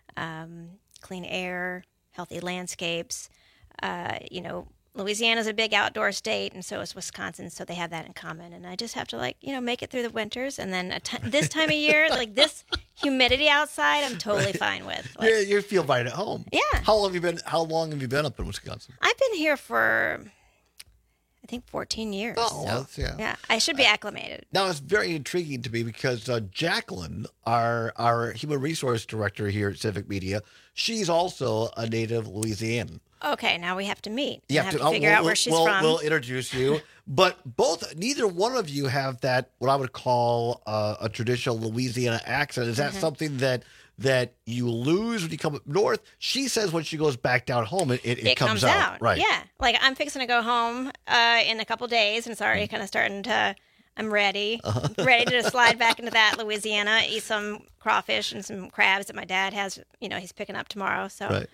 clean air, healthy landscapes, Louisiana's a big outdoor state, and so is Wisconsin, so they have that in common. And I just have to, make it through the winters. And then this time of year, this humidity outside, I'm totally fine with. You feel right at home. Yeah. How long have you been up in Wisconsin? I've been here for, I think, 14 years. Oh, so, yeah. I should be acclimated. Now, it's very intriguing to me because Jacqueline, our human resource director here at Civic Media, she's also a native Louisianan. Okay, now we have to meet. You have to figure out where she's from. We'll introduce you. But neither one of you have that, what I would call a traditional Louisiana accent. Is that something that you lose when you come up north? She says when she goes back down home, it comes out. Right. Yeah. I'm fixing to go home in a couple days, and it's already kind of starting to, I'm ready. Ready to slide back into that Louisiana, eat some crawfish and some crabs that my dad has, he's picking up tomorrow. So. Right.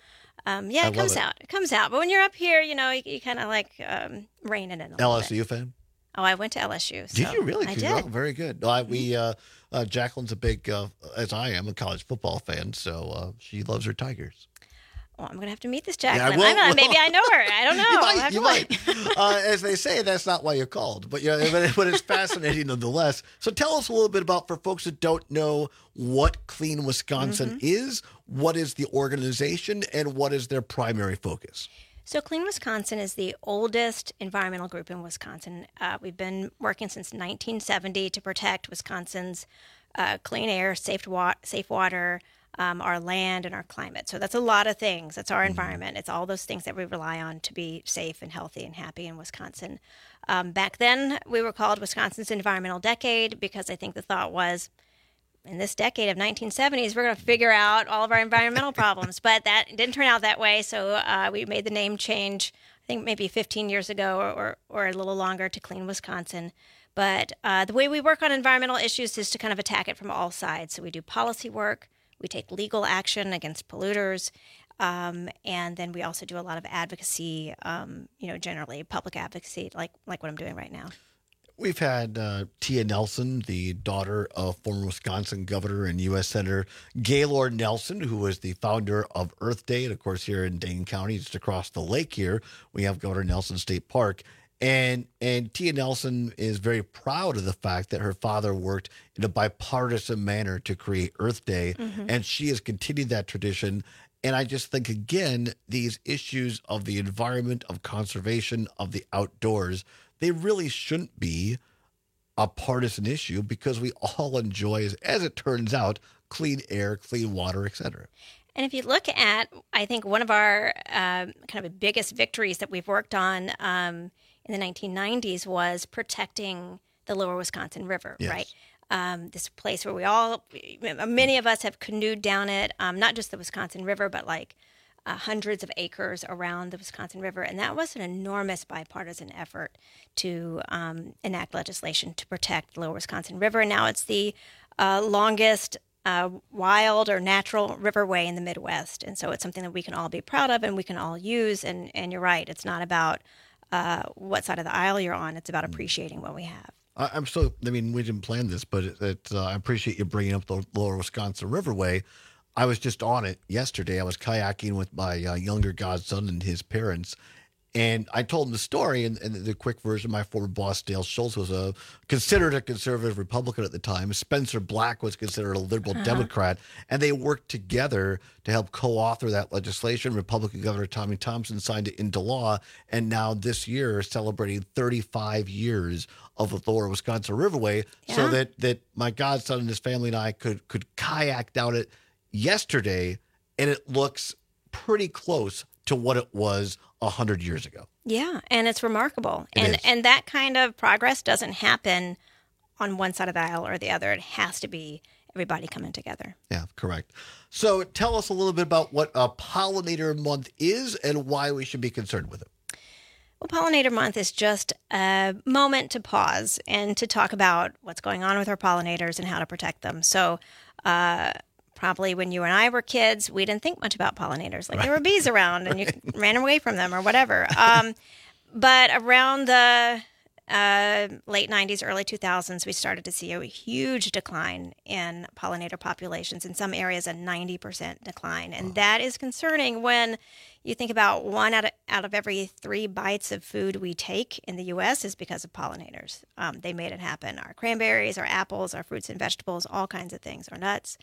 It comes out. It comes out. But when you're up here, you kind of rein it in a little bit. LSU fan? Oh, I went to LSU. So did you really? I did. Oh, very good. Jacqueline's a big, as I am, a college football fan, so she loves her Tigers. Well, I'm going to have to meet this Jacqueline. Maybe I know her. I don't know. You might. As they say, that's not why you're called. But it's fascinating nonetheless. So tell us a little bit about, for folks that don't know what Clean Wisconsin is, what is the organization, and what is their primary focus? So Clean Wisconsin is the oldest environmental group in Wisconsin. We've been working since 1970 to protect Wisconsin's clean air, safe water, our land, and our climate. So that's a lot of things. That's our environment. It's all those things that we rely on to be safe and healthy and happy in Wisconsin. Back then, we were called Wisconsin's Environmental Decade because I think the thought was, in this decade of 1970s, we're going to figure out all of our environmental problems. But that didn't turn out that way, so we made the name change, I think maybe 15 years ago or a little longer, to Clean Wisconsin. But the way we work on environmental issues is to kind of attack it from all sides. So we do policy work, we take legal action against polluters, and then we also do a lot of advocacy, generally public advocacy, like what I'm doing right now. We've had Tia Nelson, the daughter of former Wisconsin Governor and U.S. Senator Gaylord Nelson, who was the founder of Earth Day. And, of course, here in Dane County, just across the lake here, we have Governor Nelson State Park. And Tia Nelson is very proud of the fact that her father worked in a bipartisan manner to create Earth Day. And she has continued that tradition. And I just think, again, these issues of the environment, of conservation, of the outdoors, they really shouldn't be a partisan issue because we all enjoy, as it turns out, clean air, clean water, etc. And if you look at, I think one of our kind of biggest victories that we've worked on in the 1990s was protecting the Lower Wisconsin River, right? This place where many of us have canoed down it, not just the Wisconsin River, but like hundreds of acres around the Wisconsin River. And that was an enormous bipartisan effort to enact legislation to protect the Lower Wisconsin River. And now it's the longest wild or natural riverway in the Midwest. And so it's something that we can all be proud of and we can all use. And you're right, it's not about what side of the aisle you're on. It's about appreciating what we have. We didn't plan this, but I appreciate you bringing up the Lower Wisconsin Riverway. I was just on it yesterday. I was kayaking with my younger godson and his parents. And I told him the story, and the quick version, my former boss, Dale Schultz, was considered a conservative Republican at the time. Spencer Black was considered a liberal Democrat, and they worked together to help co-author that legislation. Republican Governor Tommy Thompson signed it into law, and now this year celebrating 35 years of the Lower Wisconsin Riverway, so that my godson and his family and I could kayak down it yesterday, and it looks pretty close to what it was 100 years ago. Yeah, and it's remarkable. And that kind of progress doesn't happen on one side of the aisle or the other. It has to be everybody coming together. Yeah, correct. So tell us a little bit about what Pollinator Month is and why we should be concerned with it. Well, Pollinator Month is just a moment to pause and to talk about what's going on with our pollinators and how to protect them. So probably when you and I were kids, we didn't think much about pollinators. Like there were bees around and you ran away from them or whatever. But around the late 90s, early 2000s, we started to see a huge decline in pollinator populations. In some areas, a 90% decline. And that is concerning when you think about one out of every 3 bites of food we take in the U.S. is because of pollinators. They made it happen. Our cranberries, our apples, our fruits and vegetables, all kinds of things, our nuts.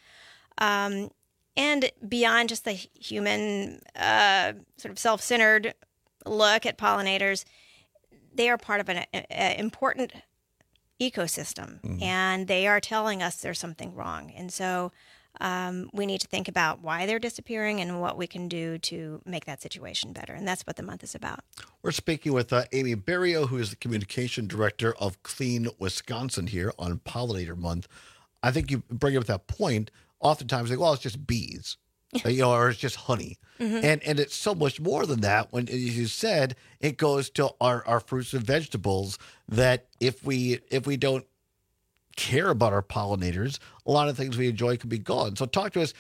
And beyond just the human sort of self-centered look at pollinators, they are part of an important ecosystem, and they are telling us there's something wrong. And so we need to think about why they're disappearing and what we can do to make that situation better. And that's what the month is about. We're speaking with Amy Berrio, who is the communication director of Clean Wisconsin here on Pollinator Month. I think you bring up that point. Oftentimes, well, it's just bees, or it's just honey. And it's so much more than that. When, as you said, it goes to our fruits and vegetables that if we don't care about our pollinators, a lot of things we enjoy could be gone. So talk to us,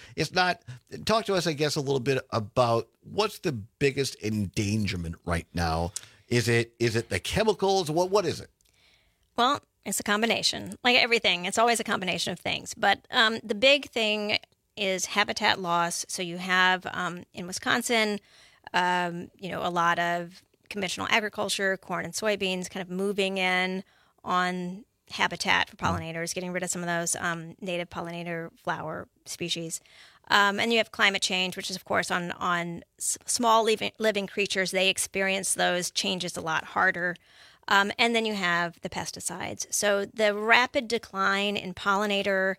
I guess, a little bit about what's the biggest endangerment right now. Is it the chemicals? What is it? Well, it's a combination. Like everything, it's always a combination of things. But the big thing is habitat loss. So you have in Wisconsin, a lot of conventional agriculture, corn and soybeans, kind of moving in on habitat for pollinators, getting rid of some of those native pollinator flower species. And you have climate change, which is, of course, on small living creatures. They experience those changes a lot harder. And then you have the pesticides. So the rapid decline in pollinator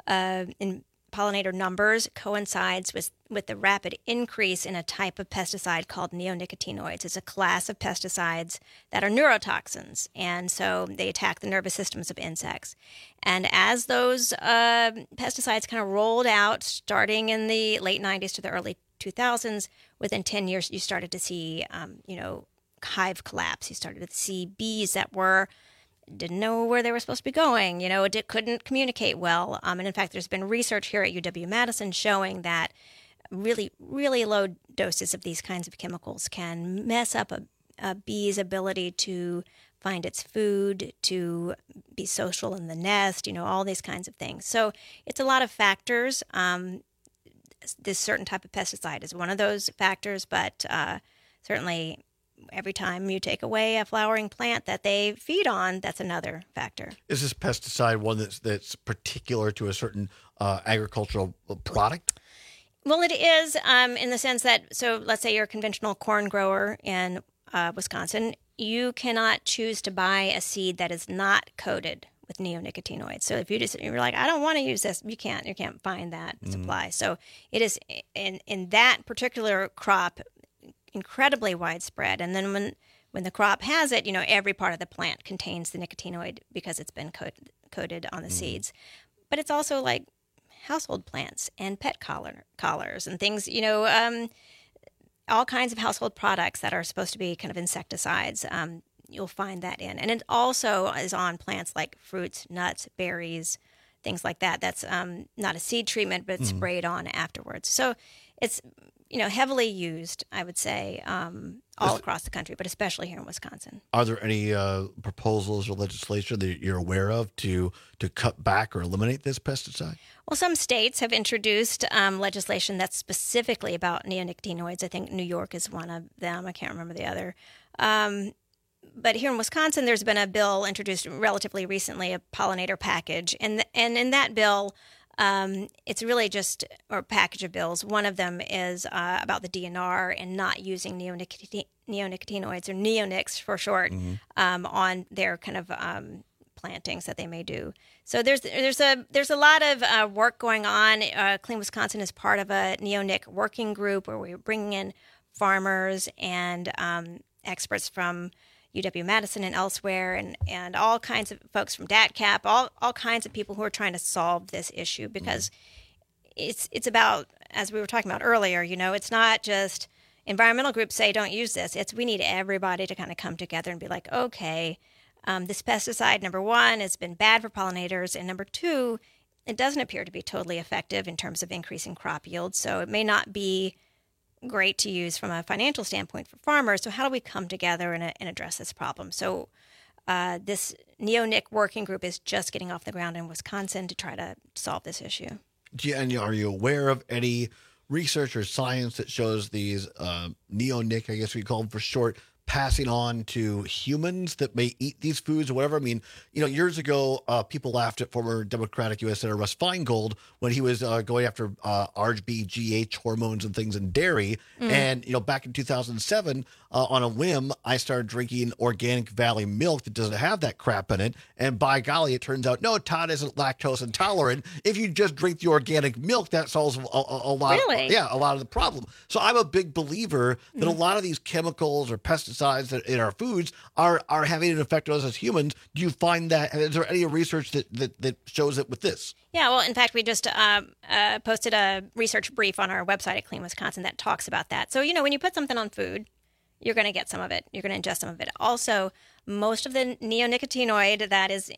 numbers coincides with the rapid increase in a type of pesticide called neonicotinoids. It's a class of pesticides that are neurotoxins, and so they attack the nervous systems of insects. And as those pesticides kind of rolled out, starting in the late 90s to the early 2000s, within 10 years, you started to see, hive collapse. You started to see bees that didn't know where they were supposed to be going, couldn't communicate well. And in fact, there's been research here at UW-Madison showing that really, really low doses of these kinds of chemicals can mess up a bee's ability to find its food, to be social in the nest, all these kinds of things. So it's a lot of factors. This certain type of pesticide is one of those factors, but certainly every time you take away a flowering plant that they feed on, that's another factor. Is this pesticide one that's particular to a certain agricultural product? Well, it is in the sense that, so let's say you're a conventional corn grower in Wisconsin, you cannot choose to buy a seed that is not coated with neonicotinoids. So if you're like, I don't want to use this, you can't find that supply. So it is in that particular crop incredibly widespread. And then when the crop has it, every part of the plant contains the nicotinoid because it's been coated on the seeds. But it's also like household plants and pet collars and things, all kinds of household products that are supposed to be kind of insecticides. You'll find that in. And it also is on plants like fruits, nuts, berries, things like that. That's not a seed treatment, but it's sprayed on afterwards. So it's, heavily used, I would say, all across the country, but especially here in Wisconsin. Are there any proposals or legislation that you're aware of to cut back or eliminate this pesticide? Well, some states have introduced legislation that's specifically about neonicotinoids. I think New York is one of them. I can't remember the other. But here in Wisconsin, there's been a bill introduced relatively recently, a pollinator package. And in that bill, it's really just a package of bills. One of them is about the DNR and not using neonicotinoids, or neonics for short, on their kind of plantings that they may do. So there's a lot of work going on. Clean Wisconsin is part of a neonic working group where we're bringing in farmers and experts from UW-Madison and elsewhere, and all kinds of folks from DATCAP, all kinds of people who are trying to solve this issue, because it's about, as we were talking about earlier, it's not just environmental groups say don't use this. We need everybody to kind of come together and be like, okay, this pesticide, number one, has been bad for pollinators, and number two, it doesn't appear to be totally effective in terms of increasing crop yield, so it may not be great to use from a financial standpoint for farmers. So how do we come together and address this problem? So this neonic working group is just getting off the ground in Wisconsin to try to solve this issue. And are you aware of any research or science that shows these neonic, I guess we call them for short, passing on to humans that may eat these foods or whatever? I mean, years ago, people laughed at former Democratic U.S. Senator Russ Feingold when he was going after RBGH hormones and things in dairy. And, back in 2007, on a whim, I started drinking Organic Valley milk that doesn't have that crap in it. And by golly, it turns out, no, Todd isn't lactose intolerant. If you just drink the organic milk, that solves a lot. Really? A lot of the problem. So I'm a big believer that a lot of these chemicals or pesticides that in our foods are having an effect on us as humans. Do you find that? Is there any research that shows it with this? Yeah, well, in fact, we just posted a research brief on our website at Clean Wisconsin that talks about that. So, when you put something on food, you're going to get some of it. You're going to ingest some of it. Also, most of the neonicotinoid that is,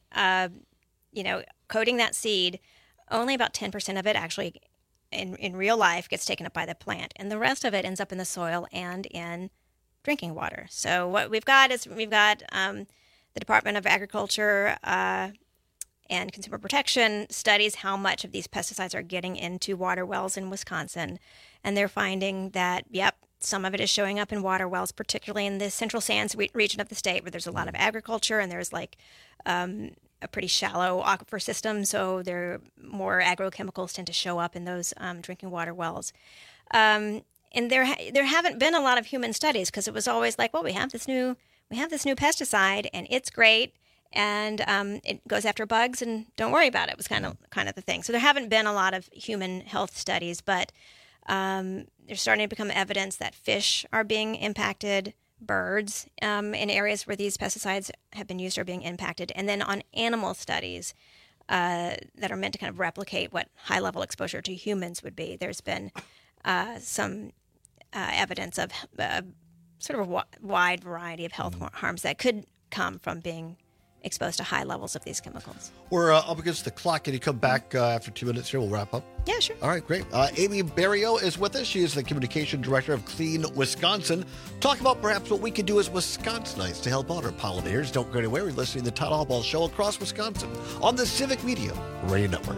coating that seed, only about 10% of it actually in real life gets taken up by the plant. And the rest of it ends up in the soil and in drinking water. So what we've got the Department of Agriculture and Consumer Protection studies how much of these pesticides are getting into water wells in Wisconsin. And they're finding that, some of it is showing up in water wells, particularly in the Central Sands region of the state where there's a lot of agriculture and there's a pretty shallow aquifer system. So more agrochemicals tend to show up in those drinking water wells. And there haven't been a lot of human studies because it was always like, well, we have this new pesticide and it's great and it goes after bugs and don't worry about it. Was kind of the thing. So there haven't been a lot of human health studies, but there's starting to become evidence that fish are being impacted, birds in areas where these pesticides have been used are being impacted, and then on animal studies that are meant to kind of replicate what high-level exposure to humans would be. There's been some evidence of sort of a wide variety of health harms that could come from being exposed to high levels of these chemicals. We're up against the clock. Can you come back after 2 minutes here? We'll wrap up. Yeah, sure. All right, great. Amy Barrio is with us. She is the Communication Director of Clean Wisconsin. Talk about perhaps what we can do as Wisconsinites to help out our pollinators. Don't go anywhere. We're listening to the Todd Albaugh Show across Wisconsin on the Civic Media Radio Network.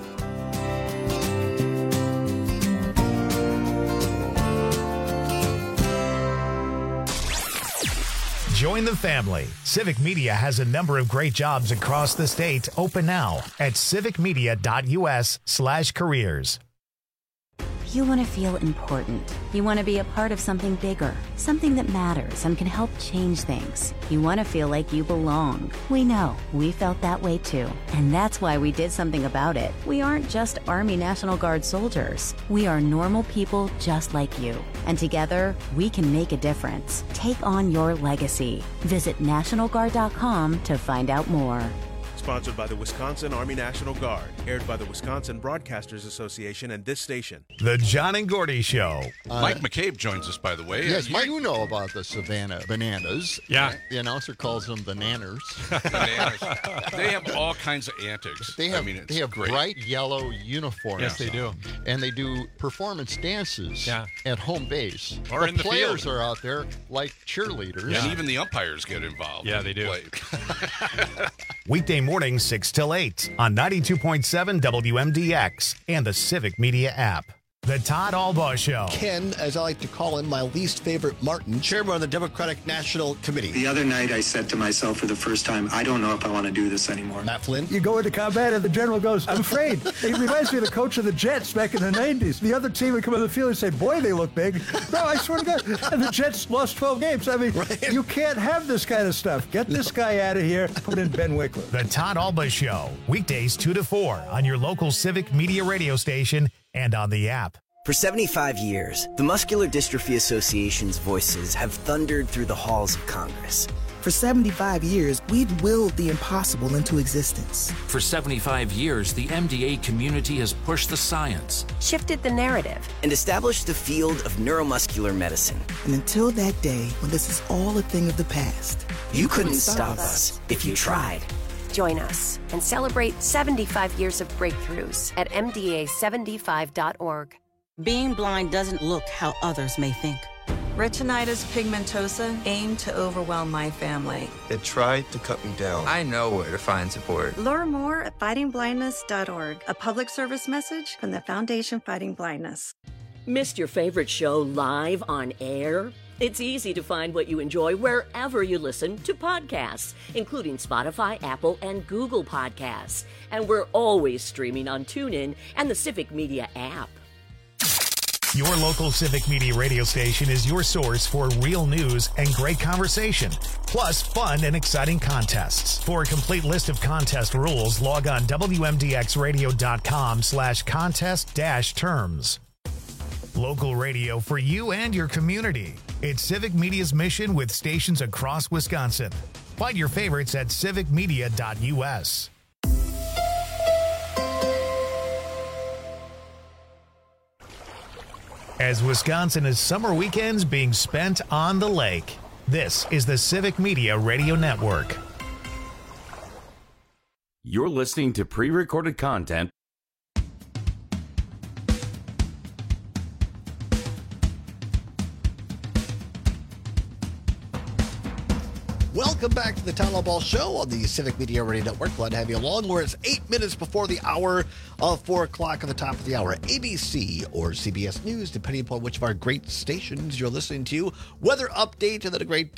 Join the family. Civic Media has a number of great jobs across the state open now at civicmedia.us/careers. You want to feel important. You want to be a part of something bigger, something that matters and can help change things. You want to feel like you belong. We know. We felt that way too. And that's why we did something about it. We aren't just Army National Guard soldiers. We are normal people just like you. And together, we can make a difference. Take on your legacy. Visit NationalGuard.com to find out more. Sponsored by the Wisconsin Army National Guard. Aired by the Wisconsin Broadcasters Association and this station. The John and Gordy Show. Mike McCabe joins us, by the way. Yes, you know about the Savannah Bananas. Yeah. The announcer calls them the Nanners. They have all kinds of antics. They have, great. bright yellow uniforms. Yes, they do. And they do performance dances at home base. Or in the players field. are out there like cheerleaders. And even the umpires get involved. Yeah, they do. Weekday mornings 6 till 8 on 92.7 WMDX and the Civic Media app. The Todd Albaugh Show. Ken, as I like to call him, my least favorite Martin, chairman of the Democratic National Committee. The other night I said to myself for the first time, I don't know if I want to do this anymore. Matt Flynn. You go into combat and the general goes, I'm afraid. It reminds me of the coach of the Jets back in the 90s. The other team would come on the field and say, boy, they look big. No, I swear to God. And the Jets lost 12 games. I mean, you can't have this kind of stuff. Get this guy out of here. Put in Ben Wickler. The Todd Albaugh Show. Weekdays 2 to 4 on your local Civic Media radio station and on the app. For 75 years, the Muscular Dystrophy Association's voices have thundered through the halls of Congress. For 75 years, we've willed the impossible into existence. For 75 years, the MDA community has pushed the science, shifted the narrative, and established the field of neuromuscular medicine. And until that day when this is all a thing of the past, you couldn't stop us if you tried. Join us and celebrate 75 years of breakthroughs at MDA75.org. Being blind doesn't look how others may think. Retinitis pigmentosa aimed to overwhelm my family. It tried to cut me down. I know where to find support. Learn more at fightingblindness.org, a public service message from the Foundation Fighting Blindness. Missed your favorite show live on air? It's easy to find what you enjoy wherever you listen to podcasts, including Spotify, Apple, and Google Podcasts. And we're always streaming on TuneIn and the Civic Media app. Your local Civic Media radio station is your source for real news and great conversation, plus fun and exciting contests. For a complete list of contest rules, log on WMDXradio.com/contest-terms. Local radio for you and your community. It's Civic Media's mission with stations across Wisconsin. Find your favorites at civicmedia.us. As Wisconsin is summer weekends being spent on the lake, this is the Civic Media Radio Network. You're listening to pre-recorded content. Welcome back to the Town Albaugh Show on the Civic Media Radio Network. Glad to have you along. Where it's 8 minutes before the hour of 4 o'clock at the top of the hour. ABC or CBS News, depending upon which of our great stations you're listening to. Weather update and then a great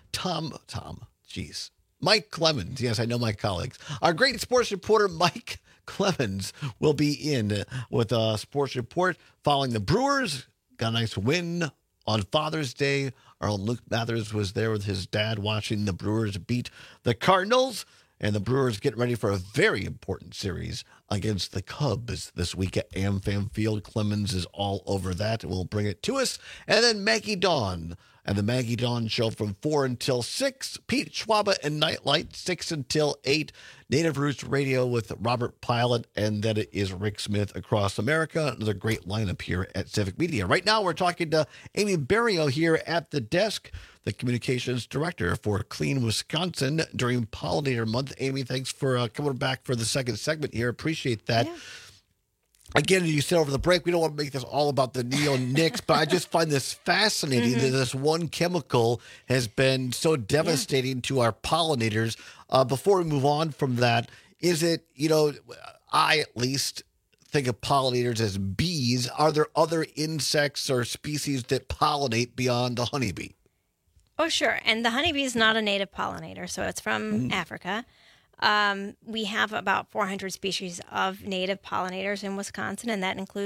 Mike Clemens. Yes, I know my colleagues. Our great sports reporter, Mike Clemens, will be in with a sports report following the Brewers. Got a nice win on Father's Day. Our own Luke Mathers was there with his dad watching the Brewers beat the Cardinals. And the Brewers get ready for a very important series against the Cubs this week at AmFam Field. Clemens is all over that and will bring it to us. And then Maggie Dawn and the Maggie Dawn Show from 4 until 6. Pete Schwaba and Nightlight, 6 until 8. Native Roots Radio with Robert Pilot, and then it is Rick Smith Across America. Another great lineup here at Civic Media. Right now, we're talking to Amy Berrio here at the desk, the communications director for Clean Wisconsin during Pollinator Month. Amy, thanks for coming back for the second segment here. Appreciate that. Yeah. Again, you said over the break, we don't want to make this all about the neonics, but I just find this fascinating that this one chemical has been so devastating to our pollinators. Before we move on from that, is it, I at least think of pollinators as bees. Are there other insects or species that pollinate beyond the honeybee? Oh, sure. And the honeybee is not a native pollinator, so it's from Africa. We have about 400 species of native pollinators in Wisconsin, and that includes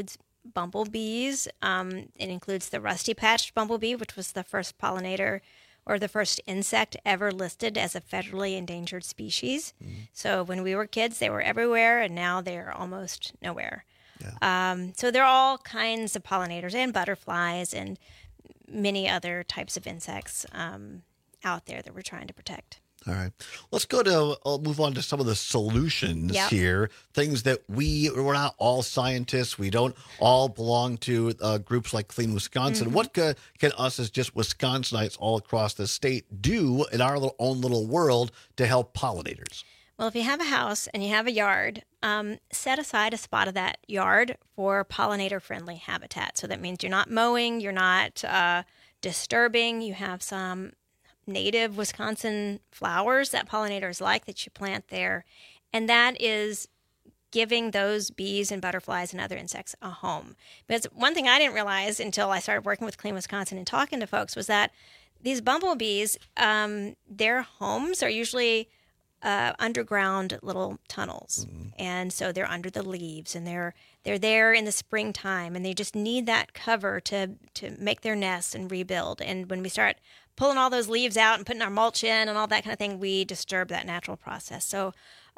bumblebees. It includes the rusty-patched bumblebee, which was the first pollinator or the first insect ever listed as a federally endangered species. So when we were kids, they were everywhere, and now they're almost nowhere. So there are all kinds of pollinators and butterflies and many other types of insects out there that we're trying to protect. All right. Let's move on to some of the solutions here. Things that we're not all scientists. We don't all belong to groups like Clean Wisconsin. What can us as just Wisconsinites all across the state do in our own little world to help pollinators? Well, if you have a house and you have a yard, set aside a spot of that yard for pollinator-friendly habitat. So that means you're not mowing, you're not disturbing, you have some native Wisconsin flowers that pollinators like that you plant there. And that is giving those bees and butterflies and other insects a home. Because one thing I didn't realize until I started working with Clean Wisconsin and talking to folks was that these bumblebees, their homes are usually underground little tunnels. And so they're under the leaves, and they're there in the springtime, and they just need that cover to make their nests and rebuild. And when we start pulling all those leaves out and putting our mulch in and all that kind of thing, we disturb that natural process. So,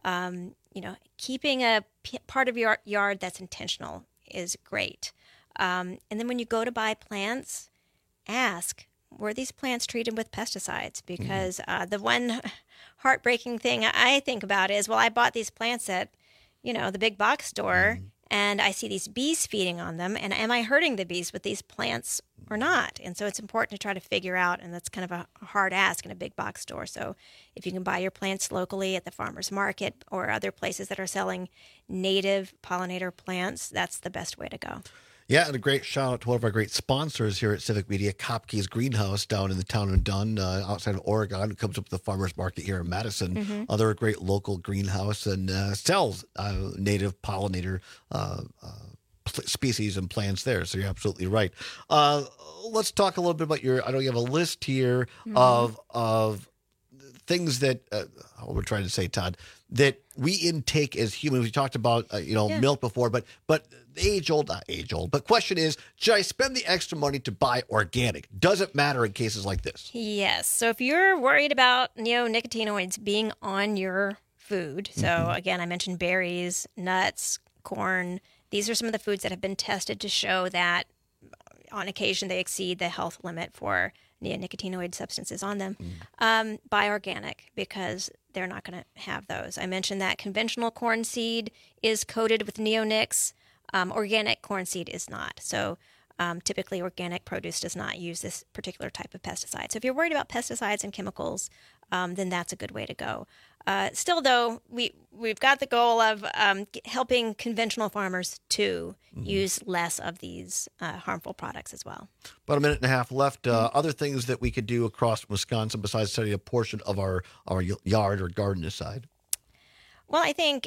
keeping a part of your yard that's intentional is great. And then when you go to buy plants, ask, were these plants treated with pesticides? Because the one heartbreaking thing I think about is, well, I bought these plants at, the big box store, and I see these bees feeding on them, and am I hurting the bees with these plants or not? And so it's important to try to figure out, and that's kind of a hard ask in a big box store. So if you can buy your plants locally at the farmer's market or other places that are selling native pollinator plants, that's the best way to go. Yeah, and a great shout out to one of our great sponsors here at Civic Media, Kopke's Greenhouse down in the town of Dunn, outside of Oregon. It comes up with the farmer's market here in Madison. They're a great local greenhouse and sells native pollinator species and plants there. So you're absolutely right. Let's talk a little bit about I know you have a list here of things that, what we're trying to say, Todd, that we intake as humans. We talked about, milk before, but not age old, but question is, should I spend the extra money to buy organic? Does it matter in cases like this? Yes. So if you're worried about neonicotinoids being on your food, so again, I mentioned berries, nuts, corn. These are some of the foods that have been tested to show that on occasion they exceed the health limit for neonicotinoid substances on them. Buy organic, because they're not going to have those. I mentioned that conventional corn seed is coated with neonics. Organic corn seed is not. So typically organic produce does not use this particular type of pesticide. So if you're worried about pesticides and chemicals, then that's a good way to go. Still, though, we've got the goal of helping conventional farmers to use less of these harmful products as well. About a minute and a half left. Other things that we could do across Wisconsin besides setting a portion of our yard or garden aside? Well, I think,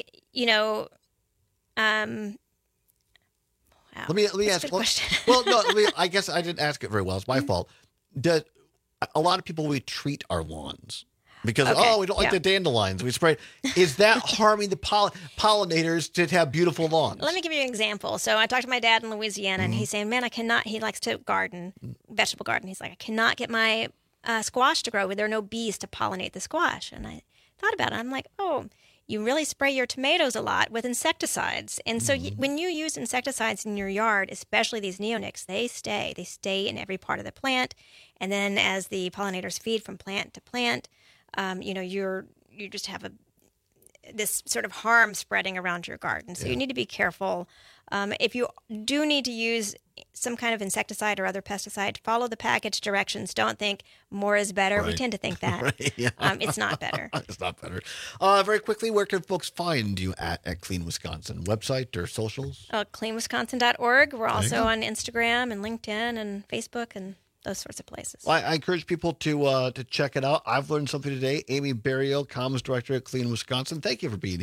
Let me ask. I guess I didn't ask it very well. It's my fault. A lot of people, we treat our lawns because we don't like the dandelions. We spray. Is that harming the pollinators to have beautiful lawns? Let me give you an example. So I talked to my dad in Louisiana, and he's saying, "Man, I cannot." He likes to garden, vegetable garden. He's like, "I cannot get my squash to grow. There are no bees to pollinate the squash." And I thought about it. I'm like, "Oh, you really spray your tomatoes a lot with insecticides." And so when you use insecticides in your yard, especially these neonics, they stay in every part of the plant. And then as the pollinators feed from plant to plant, you just have this sort of harm spreading around your garden. So you need to be careful. If you do need to use some kind of insecticide or other pesticide, follow the package directions. Don't think more is better. Right. We tend to think that. It's not better. It's not better. Very quickly, where can folks find you at Clean Wisconsin? Website or socials? Cleanwisconsin.org. We're also on Instagram and LinkedIn and Facebook and those sorts of places. Well, I encourage people to check it out. I've learned something today. Amy Berrio, Comms Director at Clean Wisconsin. Thank you for being here.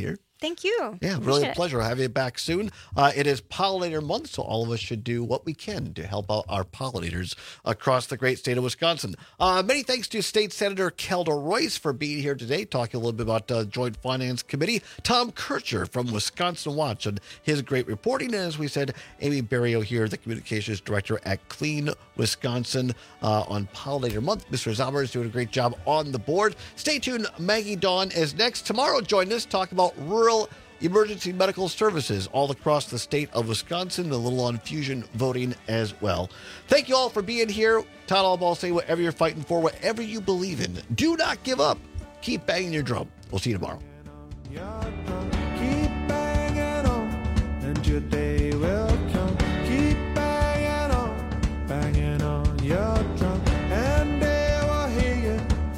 Thank you. Yeah, really a pleasure having you back soon. It is Pollinator Month, so all of us should do what we can to help out our pollinators across the great state of Wisconsin. Many thanks to State Senator Kelda Royce for being here today, talking a little bit about Joint Finance Committee. Tom Kircher from Wisconsin Watch and his great reporting. And as we said, Amy Berrio here, the Communications Director at Clean Wisconsin on Pollinator Month. Mr. Zauber is doing a great job on the board. Stay tuned. Maggie Dawn is next. Tomorrow, join us, talk about rural emergency medical services all across the state of Wisconsin, a little on fusion voting as well. Thank you all for being here. Todd Albaugh say whatever you're fighting for, whatever you believe in, do not give up. Keep banging your drum. We'll see you tomorrow. Keep banging on, and your day will come. Keep banging on your drum, and they will hear you.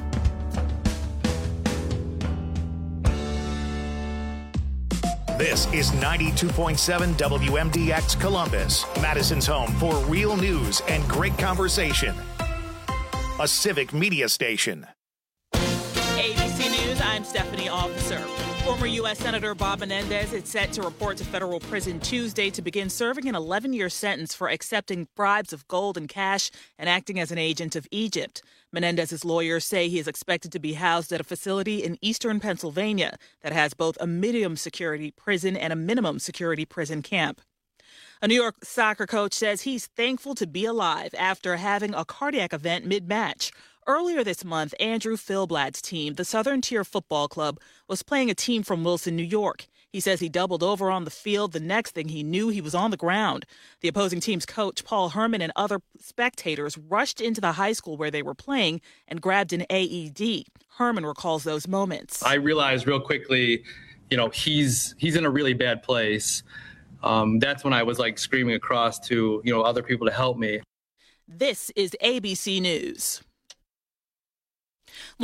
This is 92.7 WMDX Columbus, Madison's home for real news and great conversation. A civic media station. ABC News, I'm Stephanie Officer. Former U.S. Senator Bob Menendez is set to report to federal prison Tuesday to begin serving an 11-year sentence for accepting bribes of gold and cash and acting as an agent of Egypt. Menendez's lawyers say he is expected to be housed at a facility in eastern Pennsylvania that has both a medium security prison and a minimum security prison camp. A New York soccer coach says he's thankful to be alive after having a cardiac event mid-match. Earlier this month, Andrew Philblad's team, the Southern Tier Football Club, was playing a team from Wilson, New York. He says he doubled over on the field. The next thing he knew, he was on the ground. The opposing team's coach, Paul Herman, and other spectators rushed into the high school where they were playing and grabbed an AED. Herman recalls those moments. I realized real quickly, he's in a really bad place. That's when I was screaming across to, other people to help me. This is ABC News.